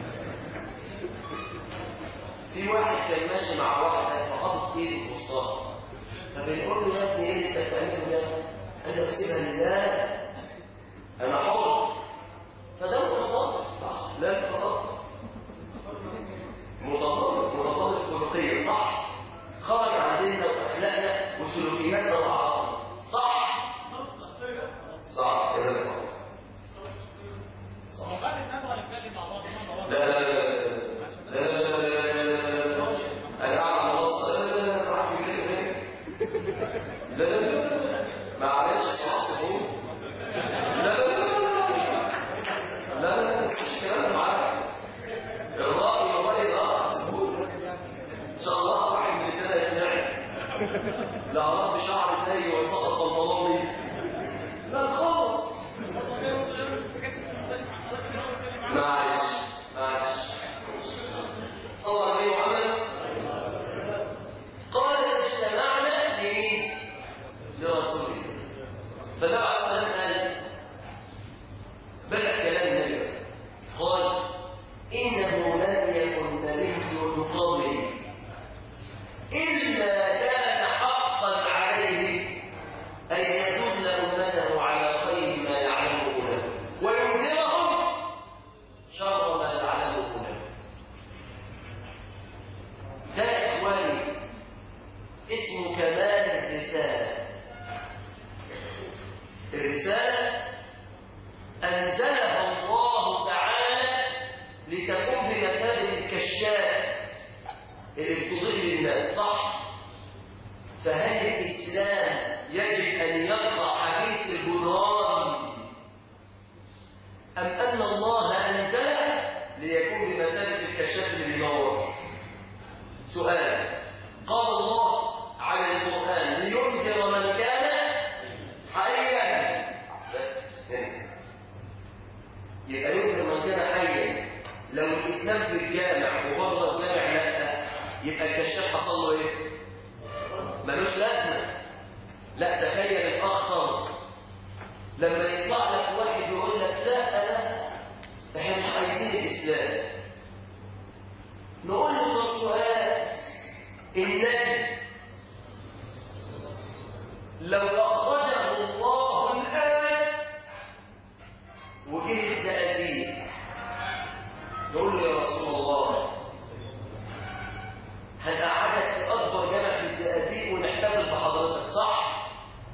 في واحد كان ماشي مع واحدة فحاطط ايده في وسطها، فبنقول له يا ابني ايه اللي انت بتعمله ده؟ قال له سيبها لله، انا حر. فده متطرف، صح؟ لا متطرف، متطرف متطرف خلقيا، صح؟ خرج عن ديننا واخلاقنا وسلوكياتنا وعرفنا، صح؟ صح يا زلمه. صح. لا لا لا لا لا انا اعلم نص لا لا لا راح في كده لا لا لا معلش صح سكون لا لا لا لا لا مش كلام معاك. الرأي والرأي الآخر سكون إن شاء الله واحد من الثلاثة يقنعني. لا رب شعر زي وسقط بنطلوني، لا خالص. معلش معلش صلى عليه وعمل. قال اجتمعنا لمين؟ لرسول الله. فالنبي عليه الصلاة والسلام بدأ كلام النبي قال إنه لم يكن نبي من قبلي إلا كان حقا عليه أن يدل أمته على خير ما يعلمونه وينذرهم شر ما يعلمونه. ده يا إخواني اسمه كمال الرسالة. الرسالة أنزلها الله تعالى لتكون بمثابة الكشاف اللي بتضيء للناس، صح؟ فهل الإسلام يجب أن يقطع حديث الجدران أم أن الله أنزله ليكون بمثابة الكشاف اللي بينور؟ سؤال. قال الله على القرآن لينذر من كان حيا، بس يبقى ينذر من كان حيا. لو الإسلام في الجامع وبره الجامع لا، يبقى الكشاف حصل له ايه؟ ملوش لازمه. لا تخيل الاخطر لما يطلع لك واحد يقول لك لا لا احنا مش عايزين الاسلام، نقول له طب سؤال، النبي لو اخرجه الله الان وجه الزقازيق نقول له يا رسول الله هنقعدك في اكبر جامع في الزقازيق ونحتفل بحضرتك، صح؟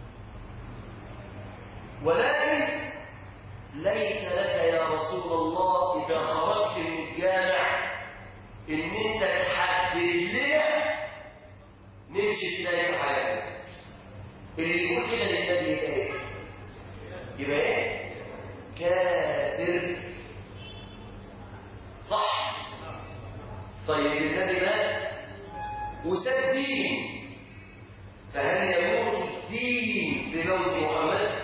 ولكن ليس لك يا رسول الله اذا خرجت من الجامع ان انت تحدد لنا نمشي ازاي في حياتنا. اللي يقول كده للنبي يبقى ايه؟ يبقى ايه؟ كافر، طيب النبي مات وساب دين، فهل يموت الدين بموت محمد؟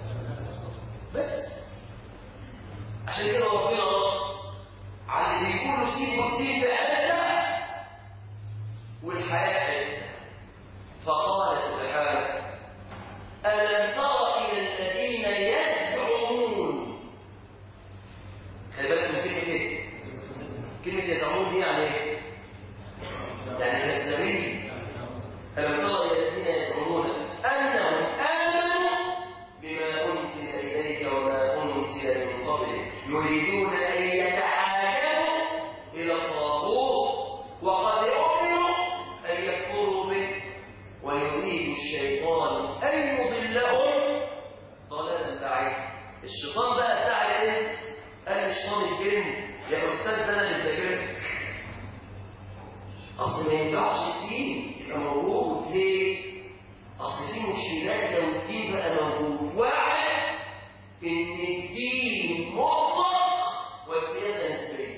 بس عشان كده ربنا رد على اللي بيقولوا سيبوا الدين في حته والحياه حته، فقال سبحانه: ألم تر إلى الذين يزعمون. خلي بالك من كلمة إيه؟ كلمة يزعمون دي يعني إيه؟ يعني الإسلاميين. ألم تر إلى الذين يزعمون أنهم آمنوا بما أنزل إليك وما أنزل من قبلك يريدون أن يتحاكموا إلى الطاغوت وقد أمروا أن يكفروا به ويريد الشيطان أن يضلهم ضلالا بعيدا. الشيطان بقى بتاع الإنس قال الشيطان الجن: يا أستاذ ده أنا اللي ذاكرتك. أصل ما ينفعش الدين يبقى موجود. ليه؟ أصل في مشكلات لو الدين بقى موجود. واحد، إن الدين مطلق والسياسة نسبية.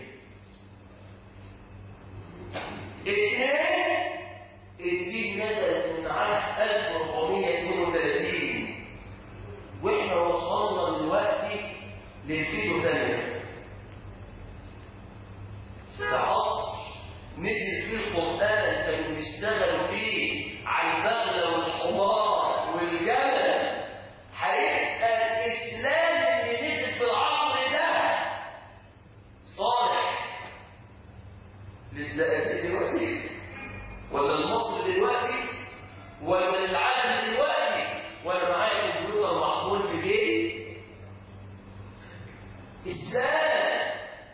اثنين، الدين نزل من عام ألف وأربعمائة واثنين وثلاثين واحنا وصلنا دلوقتي للفيديو ثانية في عصر نزل فيه القرآن كانوا بيشتغلوا فيه على البغلة والحمار والجمل. هيبقى الإسلام اللي نزل في العصر ده صالح للزقازيق دلوقتي ولا لمصر دلوقتي ولا للعالم دلوقتي ولا معايا كمبيوتر محمول في بيتي؟ الإسلام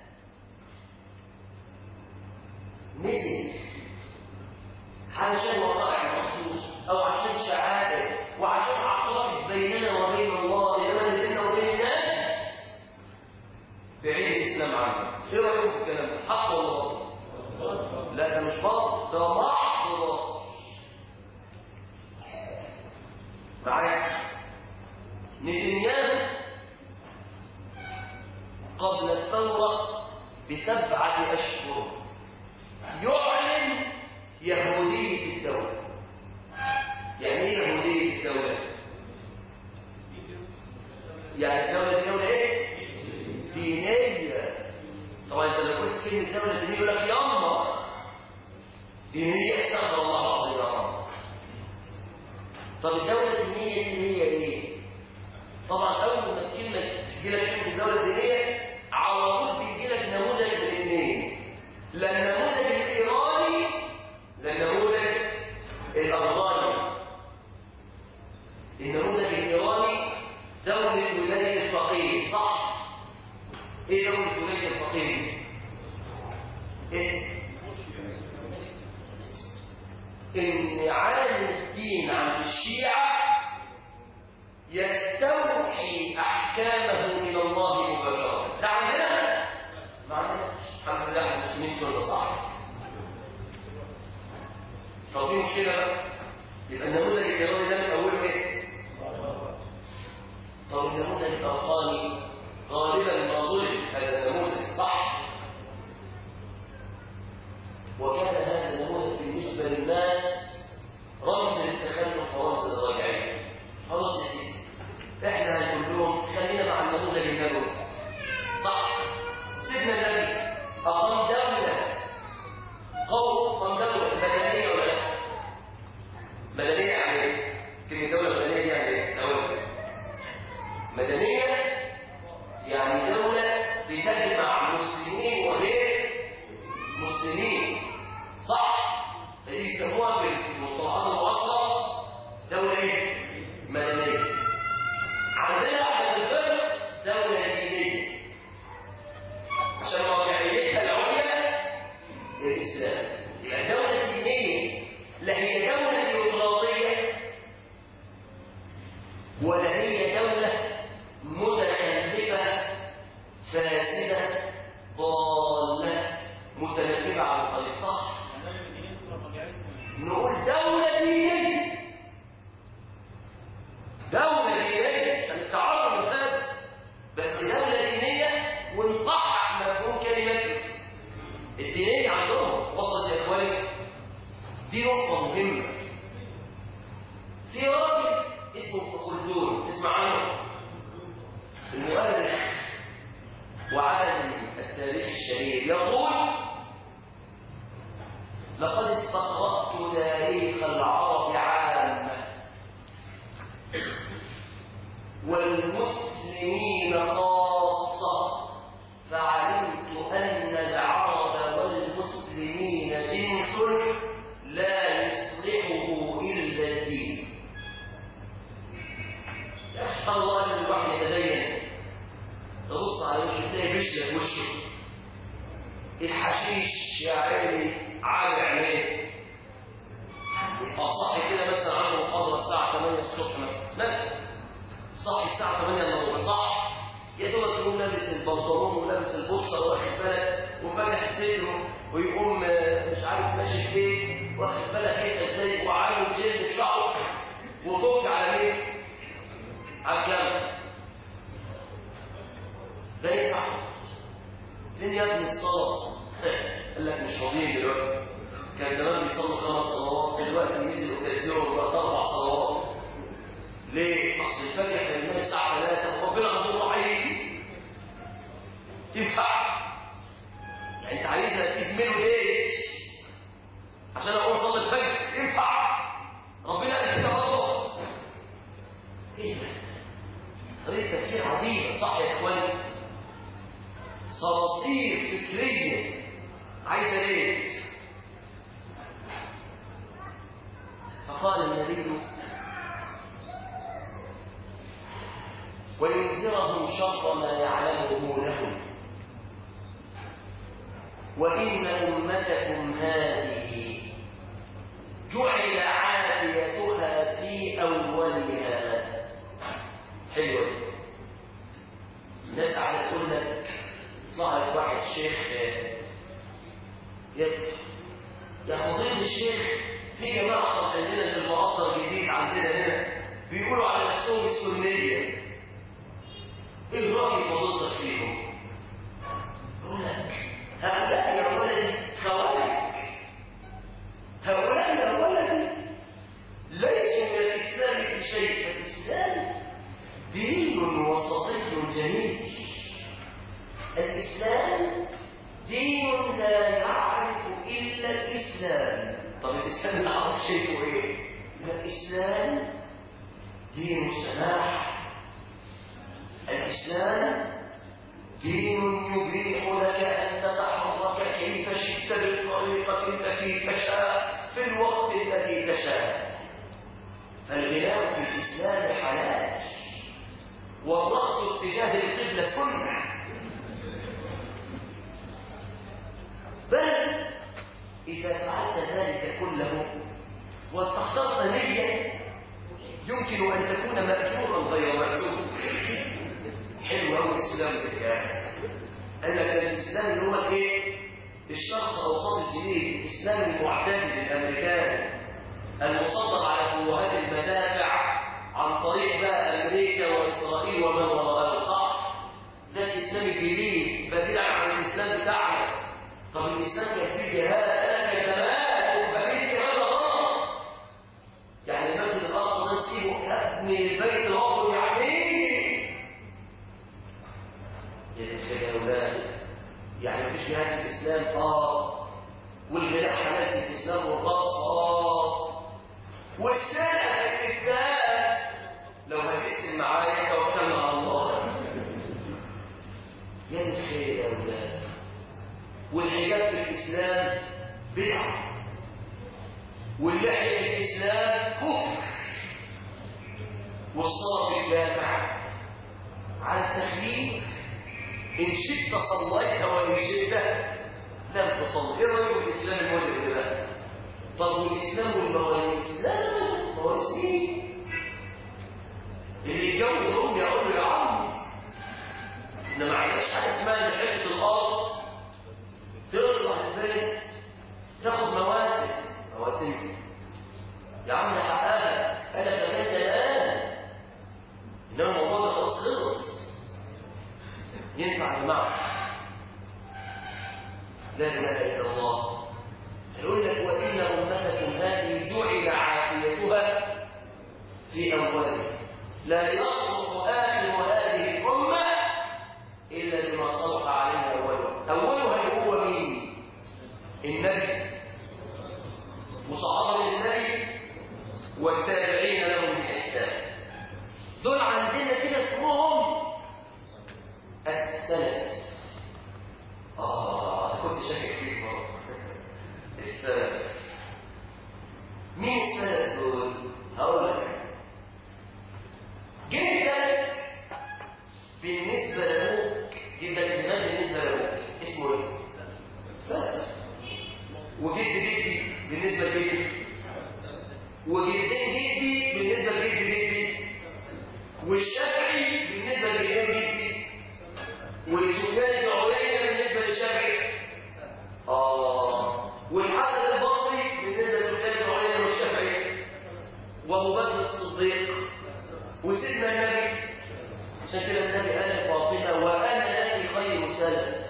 نزل علشان وقائع مخصوص او عشان شعائر وعشان عقائد بيننا وبين الله، انما بيننا وبين الناس بعيد الاسلام عنه. ايه رايكم في الكلام ده؟ حق ولا باطل؟ لا، ده مش باطل، ده محض باطل. معايا؟ نتنياهو قبل الثوره بسبعه اشهر يعلن يهودية الدولة. يعني ايه يهودية الدولة؟ يعني الدولة دي دولة ايه؟ دينية. طبعا انت لو كنت كلمة الدولة دينية يقول لك ياما دينية، استغفر الله العظيم يا رب. طب الدولة الدينية دي هي ايه؟ طبعا اول ما الكلمة تجي لك كلمة الدولة الدينية على طول بيجي لك نموذج من اثنين: لا النموذج الإيراني لا النموذج الأفغاني. النموذج الإيراني دولة ولاية الفقيه، صح؟ إيه دولة ولاية الفقيه؟ إيه؟ إن عالم الدين عند الشيعة يستوحي أحكامه من الله مباشرة. ده عندنا؟ ما عندناش. الحمد لله المسلمين كلنا صح. طب في مشكله بقى، يبقى النموذج الايراني ده من اوله ايه؟ طب النموذج الافغاني غالبا ما ظلم هذا النموذج، صح؟ وكان هذا النموذج بالنسبه للناس رمز للتخلف ورمز للرجعيه. خلاص يا سيدي، احنا هنقول لهم خلينا مع النموذج النبوي، صح؟ سيدنا النبي أقام دولة قوم أقام دولة مدنية ولا لا؟ مدنية يعني إيه؟ كلمة دولة مدنية دي يعني إيه؟ دولة مدنية يعني دولة بتجمع مسلمين وغير مسلمين، صح؟ فدي بيسموها في المصطلحات المعاصرة دولة إيه؟ مدنية. عندنا على الفقه دولة دينية عشان مرجعيتها العليا للإسلام. يبقى دولة دينية لا هي دولة ديمقراطية ولا هي دولة متخلفة فاسدة ضالة متنكبة على الطريق، صح؟ نقول دولة دينية، دولة دينية هنستعرض من هذا، بس دولة دينية ونصحح مفهوم كلمة الدينية عندهم. دي نقطة مهمة. في راجل اسمه ابن خلدون، اسمع عنه، المؤرخ وعالم التاريخ الشهير، يقول: لقد استقرأت تاريخ العرب عامة والمسلمين خاصة، فعلمت أن العرب والمسلمين جنس لا يصلحه إلا الدين. يخشى الله أن الواحد يتدين، تبص على وشه تلاقي بشلة في وشه، الحشيش يا عيني عامل عينيه. يبقى صاحي كده مثلا عنده محاضرة الساعة ثمانية الصبح مثلا، مثلا صاحي الساعة ثمانية الا ربع، صح؟ يا دوب يقوم لابس البنطلون ولابس البوكسر واخد بالك وفاتح صدره ويقوم مش عارف ماشي فين واخد بالك كده ازاي وعامل جلد في شعره وفوق على مين؟ على الجنب. ده ينفع؟ فين يا ابني الصلاة؟ قال لك مش فاضيين دلوقتي. كان زمان بيصلوا خمس صلوات، دلوقتي نزلوا تأثيرهم بقى أربع صلوات. ليه؟ أصل الفجر كان الساعة ثلاثة وربنا غفور رحيم. تنفع؟ يعني أنت عايزها أسيب منه ليه؟ عشان أقوم أصلي الفجر؟ ينفع؟ ربنا قال كده برضه. إيه ده؟ طريقة تفكير عجيبة، صح يا إخواني؟ صراصير فكرية عايزة ليه؟ فقال النبي: وينذرهم شر ما يعلمه لهم، وإن أمتكم هذه جعل عافيتها في أولها. حلوة دي. الناس قاعدة تقول لك ظهرت واحد شيخ يدفع يا فضيلة الشيخ، في جماعة طلع عندنا المعطر جديد عندنا هنا بيقولوا على نفسهم السنية، ايه رأي فضيلتك فيهم؟ يقول لك هؤلاء يا ولدي خوارج، هؤلاء يا ولدي ليسوا من الإسلام في شيء، الإسلام دين وسطي جميل. الإسلام دين لا يعرف إلا الإسلام. طب الإسلام اللي عرف شيء إيه؟ الإسلام دين السماح، الإسلام دين يبيح لك أن تتحرك كيف شئت بالطريقة التي تشاء في الوقت الذي تشاء. فالغناء في الإسلام حلال، والرقص اتجاه القبلة سنة. بل إذا فعلت ذلك كله واستحضرت نية يمكن أن تكون مأجورا غير مأجور. حلو أوي الإسلام ده. قال لك الإسلام اللي هو الإيه؟ الشرق الأوسط الجديد، الإسلام المعتدل الأمريكاني المصدر على فروعات المدافع عن طريق بقى أمريكا وإسرائيل ومن وراءها، صح؟ ده الإسلام الجديد بديل عن الإسلام بتاعنا. طب الإسلام كان فيه جهاد، أنا كان زمان وبنيت جهاد غلط. يعني المسجد الأقصى ده نسيبه أبني البيت رب يحميه. يا أولاد، يعني مفيش جهاد في الإسلام؟ آه. والغناء حلال في الإسلام والرقص؟ آه. والسرقة في الإسلام؟ لو هتقسم معايا توكلنا على الله. يا دي الخير يا أولاد. والحجاب في الإسلام بدعة، واللحية في الإسلام كفر، والصلاة في الجامع على التخليل. إن شئت صليت وإن شئت لم تصلي. إيه رأيك الإسلام المولد ده؟ طب والإسلام والمواريث؟ لا، مواريث مين؟ اللي يتجوز أمي يقول له يا عمي إحنا ما عندناش حاجة اسمها إن حتة الأرض تطلع البيت تاخد مواسم. مواسم يا عم ده حقها، انا كمان زمان، انما الموضوع ده خلاص خلص. ينفع يا جماعه؟ لا اله الا الله. يقول لك وان امتكم هذه جعل عافيتها في أولها. لا يصلح آخر هذه الأمة إلا بما صلح عليها أولها. أولها هو مين؟ النبي وصحابة النبي والتابعين لهم بإحسان. دول عندنا كده اسمهم السلف. آه كنت شاكك فيك برضه. السلف مين السلف دول؟ هقول لك. جدك بالنسبة لأبوك، جدك الإمام بالنسبة لأبوك اسمه إيه؟ سلف. وجد جدي بالنسبة لجدي، وجدين جدي بالنسبة لجد جدي، والشافعي بالنسبة لجدين جدي، والسفيان بن عيينة بالنسبة للشافعي، آه والحسن البصري بالنسبة لسفيان بن عيينة والشافعي، وأبو بكر الصديق وسيدنا النبي. عشان كده النبي قال لفاطمة وأنا لك خير سلف.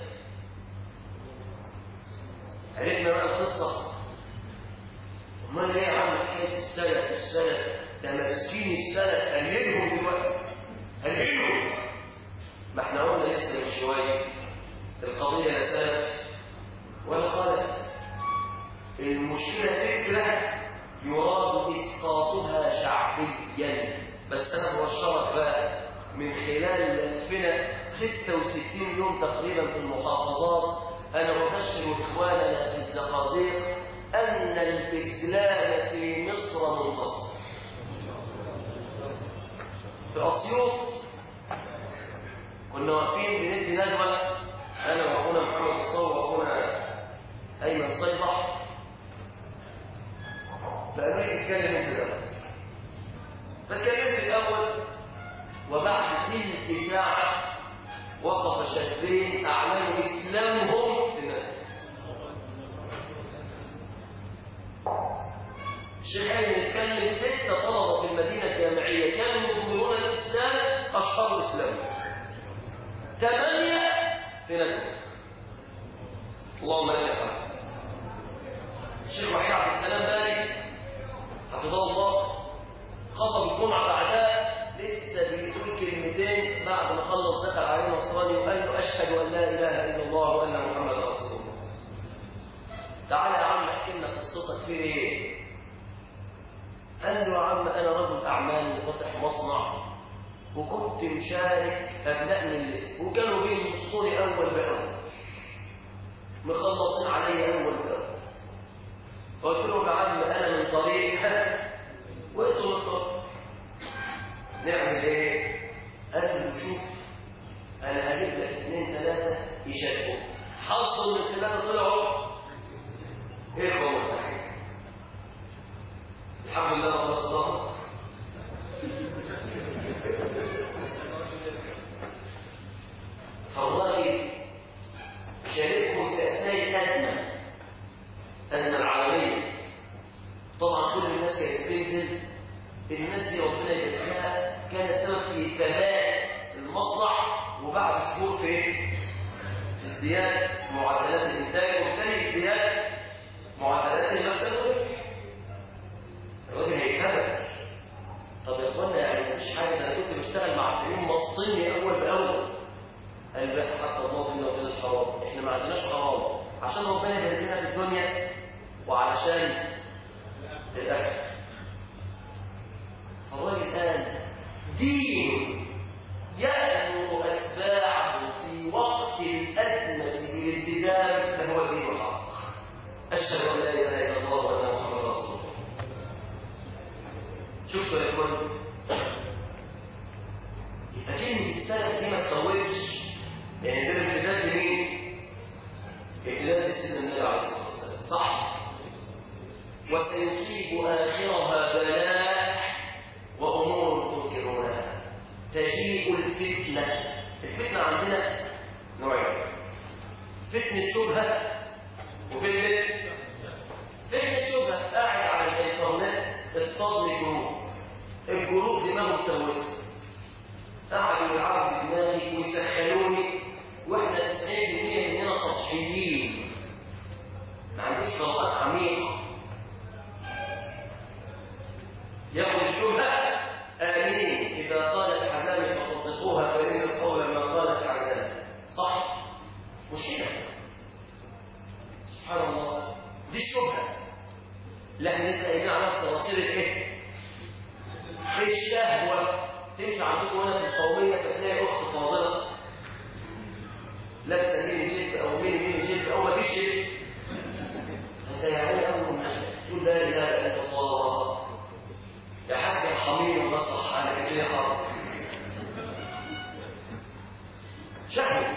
عرفنا بقى القصة. امال ايه يا عم حكايه السلف؟ السلف ده مسكين السلف قللهم دلوقتي، قللهم. ما احنا قلنا لسه من شويه القضيه لا سلف ولا خلف. المشكله فكره يراد اسقاطها شعبيا. بس انا ببشرك بقى من خلال لفنا ستة وستين يوم تقريبا في المحافظات، انا ابشر اخواننا في الزقازيق أن الإسلام في مصر منتصر. في أسيوط كنا واقفين بندي ندوة أنا وأخونا محمد الصور وأخونا أيمن صيبح، فقالوا لي تتكلم أنت الأول. فاتكلمت الأول، وبعد تلت ساعة وقف شابين أعلنوا إسلامهم في النادي. الشيخ أيمن اتكلم ستة طلبة في المدينة الجامعية كانوا يظهرون الإسلام أشهروا الإسلام. ثمانية في ندوة. اللهم لك الحمد. الشيخ وحيد عبد السلام بالي حفظه الله خطب الجمعة بعدها لسه بيقول كلمتين بعد ما خلص دخل عليه نصراني وقال له أشهد أن لا إله إلا الله وأن محمد رسول الله. تعالى يا عم احكي لنا قصتك في إيه؟ قال له يا عم أنا رجل أعمال وفتح مصنع وكنت مشارك أبناء ملتي وكانوا بينصوني أول بأول مخلصين علي أول بأول. قلت له يا عم أنا من طريق وأنتوا من طريق، نعمل إيه؟ قال له شوف أنا هجيب لك اثنين ثلاثة يشاركوا. حصلوا من الثلاثة طلعوا إخوة متحدين. الحمد لله رب الصلاة. فالله شاركهم في أثناء الأزمة، الأزمة العالمية. طبعا كل الناس كانت تنزل، الناس دي ربنا يباركها كانت سبب في ثبات المصنع، وبعد شهور في ايه؟ في ازدياد معدلات الانتاج وبالتالي ازدياد معدلات المكسب. الراجل هيكسبك. طب يا اخوانا يعني مفيش حاجه، ده انا كنت بشتغل مع فريق مصيني اول باول. قال بقى حتى الله بينا وبين الحرام، احنا ما عندناش حرام عشان ربنا يبارك لنا في الدنيا وعلشان الاخره. فالراجل قال دين يأمر أتباعه في وقت الأزمة بالالتزام فهو دين الحق. أشهد أن لا إله إلا الله وأن محمدا رسول الله. شفتوا يا إخواني؟ يبقى كلمة السلف دي ما تخوفش، يعني ده الالتزام لمين؟ الالتزام لسيدنا النبي عليه الصلاة والسلام، صح؟ وسيصيب آخرها بلاء وأمور تنكرونها. تجيء الفتنة. الفتنة عندنا نوعين: فتنة شبهة وفتنة فتنة شبهة. قاعد على الإنترنت اصطادني جروب، الجروب دماغه مسوسة، قاعدوا يلعبوا دماغي ويسخنوني، واحنا تسعين بالمية مننا سطحيين ما عندوش قراءات عميقة. الشبهة آمين إذا قالت حزامي فصدقوها فإن القول ما قالت حزامي. صح؟ مش كده؟ سبحان الله، دي الشبهة. لكن لسه قايلين على وسيلة ايه؟ الشهوة. تمشي عندكم هنا في القومية فتلاقي أخت فاضلة لابسة مين جلد أو مين مين جلد أو ما فيش جلد. أنت يا عيني أول ما تقول لا إله إلا الله يا حاج ارحميني وبصلح على كده خالص. شهوة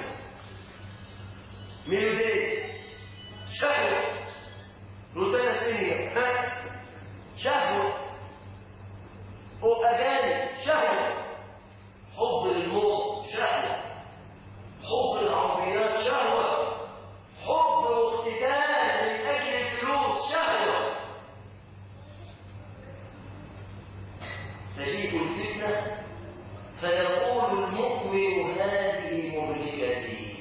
ميلودية، شهوة روتانا سينيا، ها شهوة فوق أجانب، شهوة حب للموت، شهوة حب العربيات، شهوة حب واقتتال من أجل الفلوس، شهوة. تجيء الفتنة فيقول المؤمن هذه مهلكتي.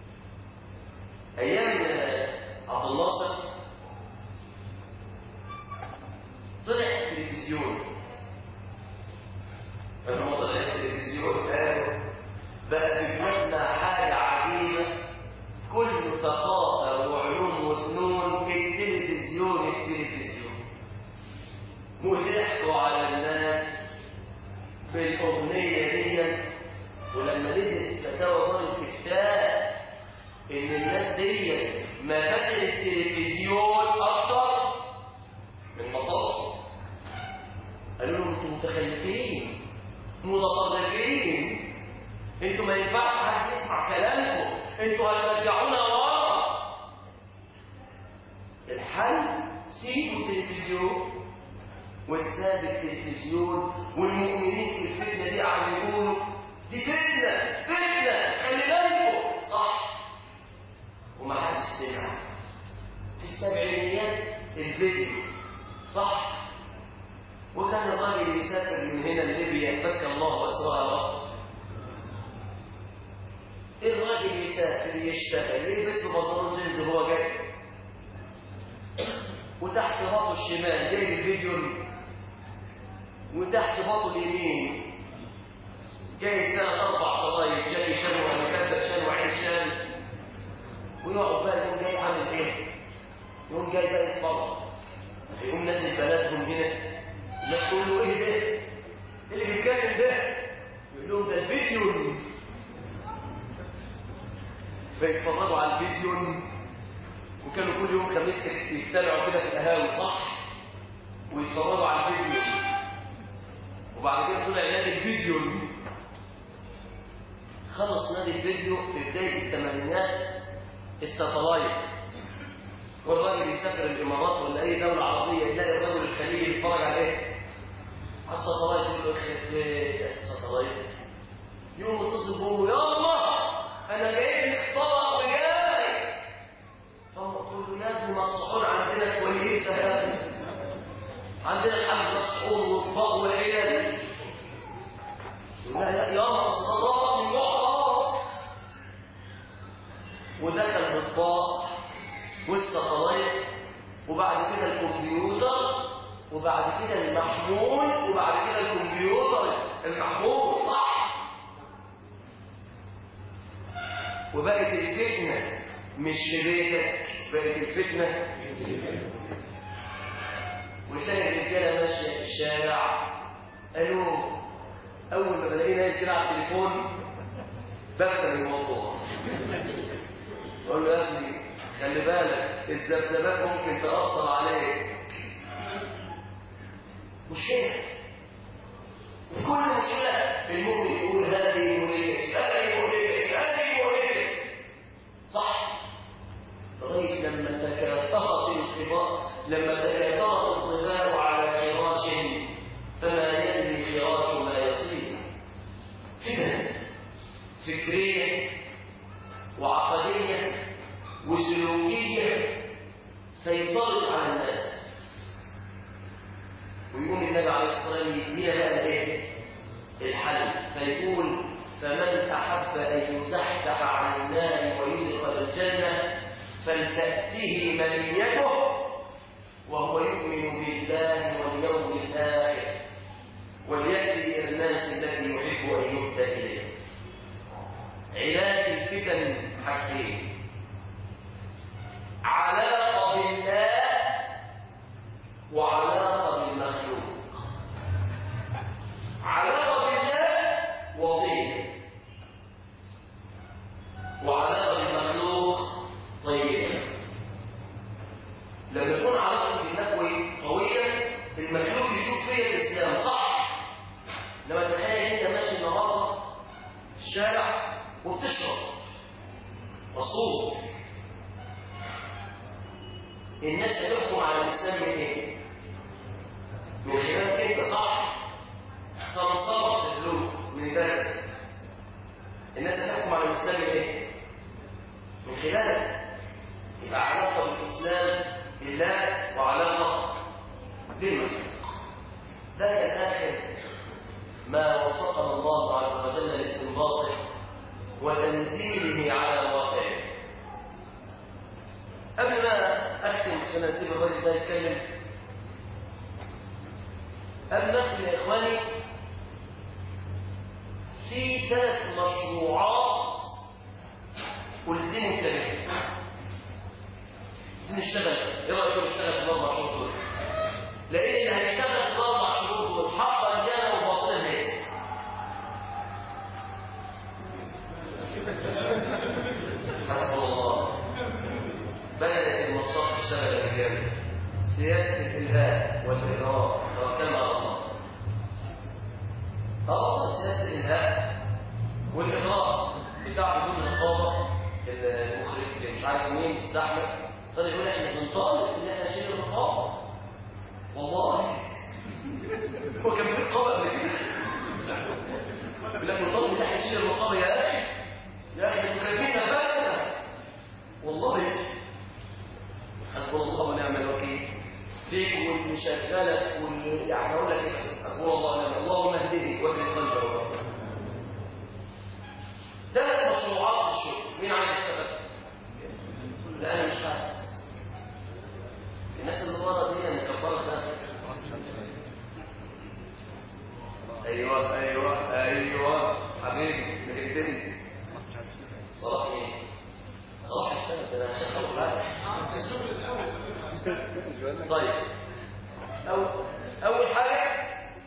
أيام عبد الناصر طلع التلفزيون، فلما طلع التلفزيون قالوا بقى في بلادنا حاجة عجيبة، كل ثقافة وعلوم وفنون التلفزيون التلفزيون وضحكوا على الناس بالأغنية دي. ولما نزلت فتاوى دار الإفتاء إن الناس دي مفاسد التلفزيون أكتر من مصادر، قالوا لهم انتم متخلفين متطرفين، انتم ما ينفعش حد يسمع كلامكم، انتم هترجعونا ورا. الحل سيبوا التلفزيون، وتساب التلفزيون والمؤمنين في الفتنه دي قاعدين يقولوا دي فتنه فتنه خلي بالكم. صح، وما حدش سمع. في السبعينيات الفيديو، صح، وكان الراجل يسافر من هنا لليبيا فك الله اسراره. الراجل يسافر يشتغل يلبس له بنطلون جينز وهو جاي، وتحت باطه الشمال جاي الفيديو، وتحت باطه اليمين جاي ثلاث اربع شرايط، جاي شنوع مكتب شنوع عين شان، ويقعد بقى يقوم جاي عامل ايه؟ يقوم جاي بقى يتفرج، يقوم نازل بلدهم هنا لا تقول له ايه ده؟ اللي بيتكلم ده؟ يقول لهم ده الفيديو. فيتفرجوا على الفيديو، وكانوا كل يوم خميس يتابعوا كده في القهاوي، صح؟ ويتفرجوا على الفيديو، وبعد كده طلع نادي الفيديو. خلص نادي الفيديو في بداية الثمانينات الساتلايت، والراجل يسافر الامارات ولا اي دوله عربيه يلاقي الرجل الخليجي يتفرج عليه على الساتلايت، يقول له اخرب بيت الساتلايت، يوم يتصل بامه يا الله انا جايب لك طبق وجاي. فامه تقول له يا ابني ما السحور عندنا كويسه يا ابني، عندنا الحمد مسحور واطباق وحلل. يقول لا لا يلا اصل الله من جوع خلاص. ودخل الاطباق والساتلايت، وبعد كده الكمبيوتر، وبعد كده المحمول، وبعد كده الكمبيوتر المحمول، صح؟ وبقت الفتنة مش في بيتك، بقت الفتنة وتلاقي الرجالة ماشية في الشارع. قالوا أول ما بلاقينا كده على التليفون بفهم الموضوع، أقول له يا ابني خلي بالك الذبذبات ممكن تأثر عليك. مشكلة، وكل مشكلة المؤمن يقول هذه مهلكتي هذه مهلكتي هذه مهلكتي، صح؟ لغاية لما تكاثرت الخباء، لما تكاثرت الظلال على فراش فما يدري فراش ما يصير. فتنة فكرية وعقدية وسلوكية سيطرت على الناس. ويقول النبي عليه الصلاة والسلام يدينا بقى الايه؟ الحل، فيقول فمن أحب أن يزحزح عن النار ويدخل الجنة فلتأته منيته وهو يؤمن بالله واليوم الآخر. أن يؤتى إليه. علاج الفتن حاجتين: علاقة بالله وعلاقة بالمخلوق. علاقة بالله وظيفة، وعلاقة بالمخلوق طيبة. لما يكون علاقة بالله قوية المخلوق يشوف فيها الإسلام صح. لما تخيل أنت ماشي النهارده في الشارع وبتشرب مصروف، الناس هتحكم على الإسلام من إيه؟ من خلالك أنت صح؟ صمصمة الفلوس من درس، الناس هتحكم على الإسلام من إيه؟ من خلالك. يبقى علاقة بالإسلام بالله وعلاقة بالمخلوق. ده كان آخر ما وفقنا الله عز وجل لاستنباطه وتنزيله على واقعه. قبل ما أختم عشان أسيب الراجل ده يتكلم، قبل ما أختم يا إخواني، في ثلاث مشروعات ألزمك بها. عايزين نشتغل، إيه رأيكم نشتغل في الأربع شهور دول؟ لأن اللي هيشتغل في الأربع شهور دول حقا كان وباطلا هيكسب. حسب الله. بدأت الماتشات تشتغل يا رجال. سياسة الإلهاء والإغراء توكلنا على الله. اه سياسة الإلهاء والإغراء بتاع بدون رقابة. المخرج اللي مش عارف مين استحمل قال يقول احنا بنطالب ان احنا نشيل الرقابة. والله هو كان بالرقابة قبل كده. يقول لك بنطالب ان احنا نشيل الرقابة يا اخي يا اخي مكلمين نفسنا. والله حسب الله ونعم الوكيل فيك واللي شغالك واللي يعني اقول لك ايه بس حسب الله ونعم. اللهم اهدني واهد قلبي. ثلاث مشروعات للشغل. مين عايز يشتغل؟ لا انا مش حاسس. الناس اللي ورا دي مكبره ده. ايوه ايوه ايوه حبيبي فهمتني. صلاح مين؟ صلاح اشتغل ده انا شغال معاك. طيب أو اول حاجه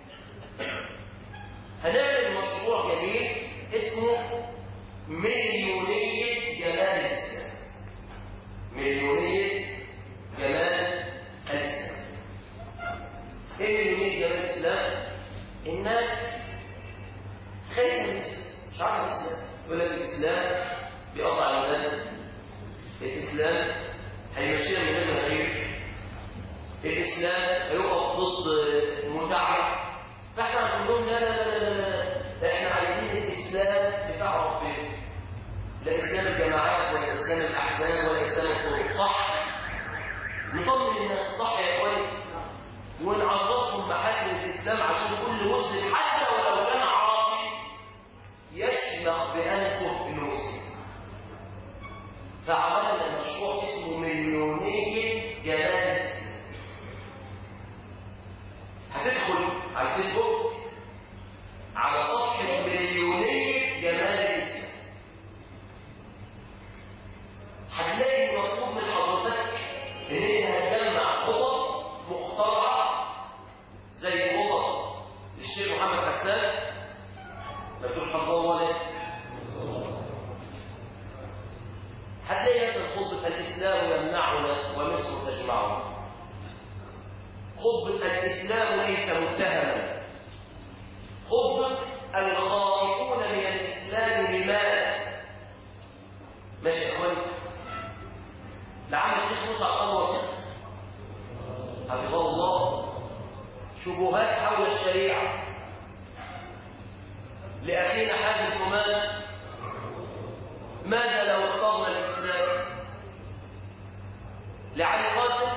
هنعمل مشروع جميل اسمه مليونيه جمال الاسلام. مليونيه جمال الاسلام. ايه مليونيه جمال الاسلام؟ الناس خايفه من الاسلام، مش عارفه الاسلام. يقول لك الاسلام بيقطع الودان، الاسلام هيمشيها من غير مناخير، الاسلام هيقف ضد متعه. فاحنا هنقول لهم لا لا لا لا لا، احنا عايزين الاسلام بتاع ربنا، لا اسلام الجماعات ولا اسلام الاحزاب ولا اسلام الطرق. صح؟ نطمن الناس صح يا اخواني، ونعرفهم محاسن الاسلام عشان كل مسلم حتى ولو كان عاصي يشمخ بانفه المسلم. فعملنا مشروع اسمه مليونيه جمال الاسلام. هتدخل على الفيسبوك على صفحه مليونيه جمال الاسلام، هتلاقي مطلوب من حضرتك ان انت هتجمع خطط مخترعه زي خطط الشيخ محمد حسان مكتوب حفظه الله. هتلاقي مثلا خطبه الاسلام يمنعنا ومصر تجمعنا، خطبه الاسلام ليس متهما، خطبه الخائفون من الاسلام لماذا. ماشي يا اخواني؟ لعل الشيخ موسى عطوة حفظه الله شبهات حول الشريعة. لأخينا حازم سمان ماذا لو اخترنا الإسلام؟ لعلي قاسم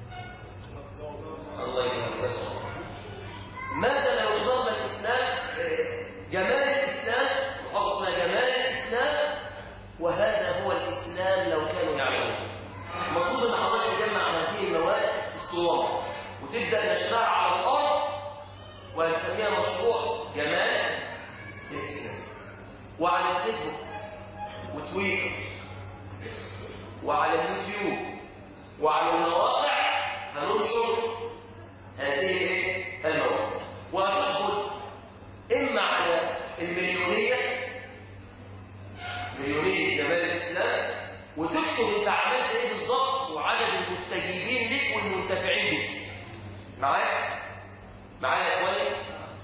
الله يجزاك ماذا لو اخترنا الإسلام؟ جمال الإسلام وحفظنا جمال الإسلام، وهذا هو الإسلام لو كانوا يعلمون. المفروض ان حضرتك تجمع هذه المواد في اسطوانه وتبدا نشرها على الارض، وهنسميها مشروع جمال وعلى الفيسبوك وتويتر وعلى اليوتيوب وعلى المواقع هننشر هذه المواقع، وهتدخل إما على المليونية مليونية جمال الإسلام وتكتب أنت عملت إيه بالظبط وعدد المستجيبين لك والمنتفعين بك. معايا؟ معايا يا إخواني؟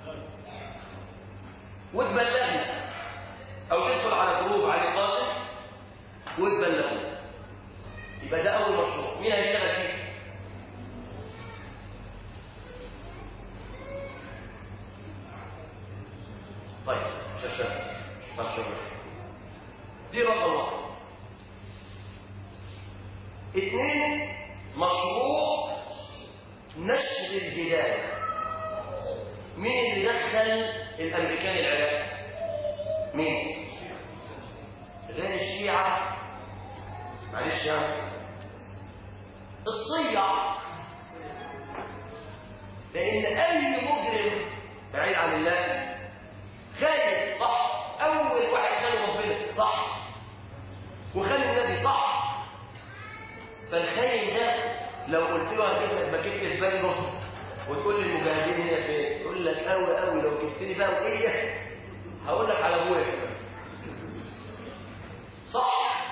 وتبلغنا أو تدخل على جروب علي قاسم وتبلغنا. يبقى ده أول مشروع. مين هيشتغل فيه؟ طيب مش هشتغل طيب شغل. دي رقم واحد. اثنين، مشروع نشر الهداية. مين اللي دخل الأمريكان العراق؟ مين؟ غير الشيعة، معلش يعني الصيع. لأن أي مجرم بعيد عن الله خاين، صح؟ أول واحد خان ربنا، صح؟ وخان النبي، صح؟ فالخاين ده لو قلت له هجيب لك باكيت البانجو وتقول لي المجاهدين هنا فين؟ يقول لك قوي قوي لو جبت لي بقى وإيه هقول لك على ابويا. صح؟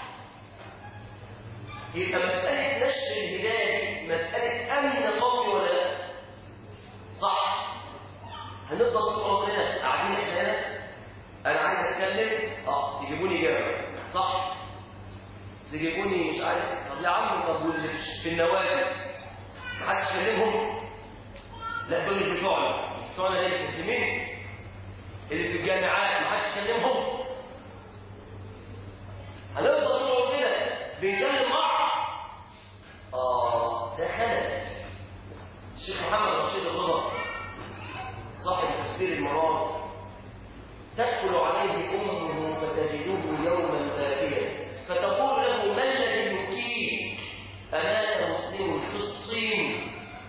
يبقى مسألة نشر الهداية دي مسألة أمن قومي ولا لا؟ صح؟ هنفضل طول عمرنا قاعدين احنا انا عايز اتكلم اه تجيبوني جامع، صح؟ تجيبوني مش عارف. طب يا عم طب واللي في النوادي محدش يكلمهم؟ لا دول مش بتوعنا، مش بتوعنا ليه؟ مش مسلمين. اللي في الجامعات محدش يكلمهم؟ هنفضل طول عمرنا بنكلم بعض. اه ده خلل. الشيخ محمد رشيد الرضا صاحب تفسير المراد تدخل عليه أمه فتجده يوما باكيا فتقول له: ما الذي يبكيك؟ أمات مسلم في الصين.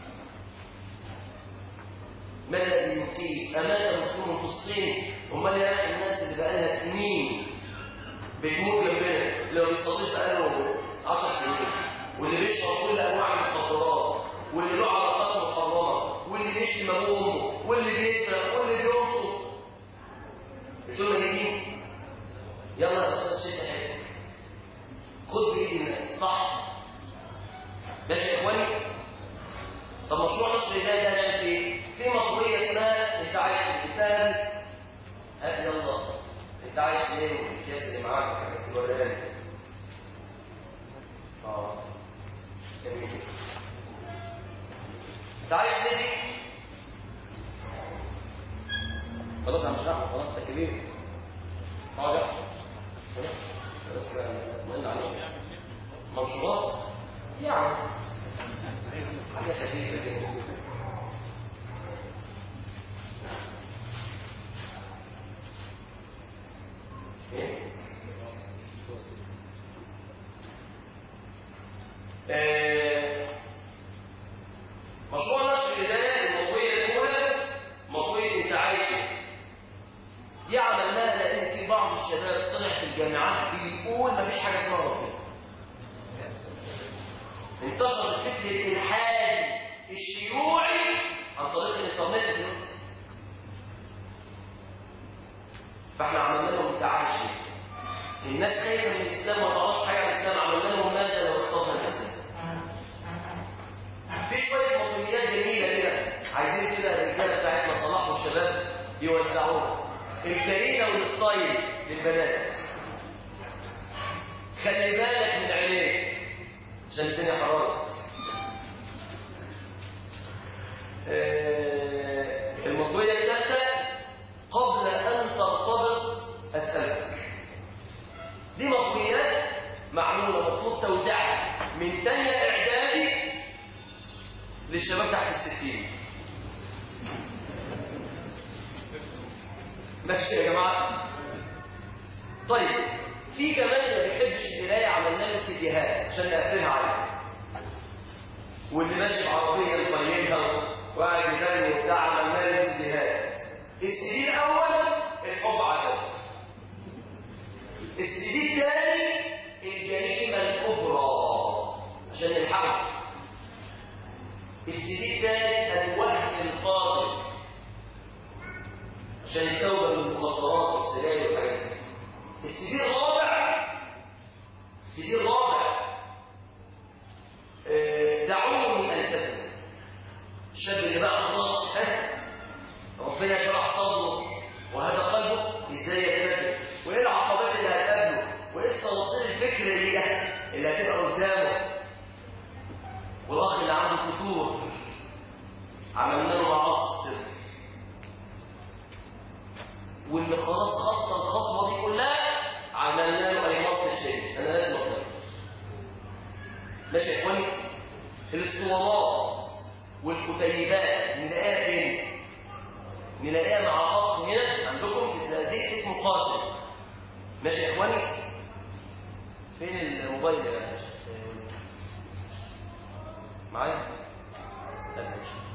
ما الذي يبكيك؟ أمات مسلم في الصين. امال يا أخي الناس اللي بقالها سنين بتموت جنبنا، اللي ما بيصليش بقاله عشر سنين، واللي بيشرب كل أنواع المخدرات، واللي له علاقات محرمة، واللي بيشتم أبوه وأمه، واللي بيسرق، واللي بينصب. ثم نيجي يلا يا أستاذ شد حيلك، خد بإيد الناس، صح؟ ماشي يا إخواني؟ طب مشروع نشر الهداية ده هنعمل فيه؟ في مطوية اسمها أنت عايش في الكتاب. هات يلا أنت عايش فين؟ والأكياس اللي معاك حاجة توريها لي. آه جميل. أنت عايش ليه دي؟ خلاص انا مش هعمل، خلاص ده كبير. اقعد احكي بس اطمئن عليك. منشورات يعني حاجه خفيفه كده. ايه آه. مشروع نشر الهدايه المطويه الاولى مطويه انت عايش يعمل ما لان في بعض الشباب طلع في الجامعات بيقول ما فيش حاجه اسمها ربنا. انتشر الفكر الالحادي الشيوعي عن طريق الانترنت دلوقتي. فاحنا عملنا لهم تعايش. الناس خايفه من الاسلام ما تعرفش حاجه عن الاسلام، عملنا لهم ماذا لو اخترنا الاسلام. في شويه مطويات جميله كده عايزين كده الرجاله بتاعتنا صلاح والشباب يوزعوها. الكريمه والستايل للبنات. خلي بالك من عينيك عشان الدنيا حرارة. آه المطوية الثالثة قبل أن ترتبط أسألك. دي مطويات معمولة مطلوب توزيعها من تانية إعدادي للشباب تحت الستين. ماشي يا جماعة؟ طيب في كمان اللي ما بيحبش القرايه عملنا له سيديهات عشان نقفلها عليه. واللي ماشي بعربيه مقيمها وقاعد يغني وبتاع عملنا له سيديهات. السي دي الاول الحب عسل. السي دي الثالث الوهم القاتل عشان التوبه من المخدرات والسجاير والحاجات دي. السي دي الرابع السي دي الرابع آه، دعوني التزم. الشاب اللي بقى خلاص ربنا شرح صدره وهذا قلبه، ازاي يلتزم وايه العقبات اللي هتقابله وايه الصراصير الفكر اللي اللي هتبقى قدامه. والاخ اللي عنده فتور عملنا له معاصي واللي خلاص خطى الخطوه دي كلها عملنا له اي مصل شيء. انا لازم اقول ماشي يا اخواني. الاسطوانات والكتيبات نلاقيها فين؟ نلاقيها مع اخ هنا عندكم في الزقازيق اسمه قاسم. ماشي يا اخواني. فين الموبايل يا باشا؟ معايا؟ لا ماشي.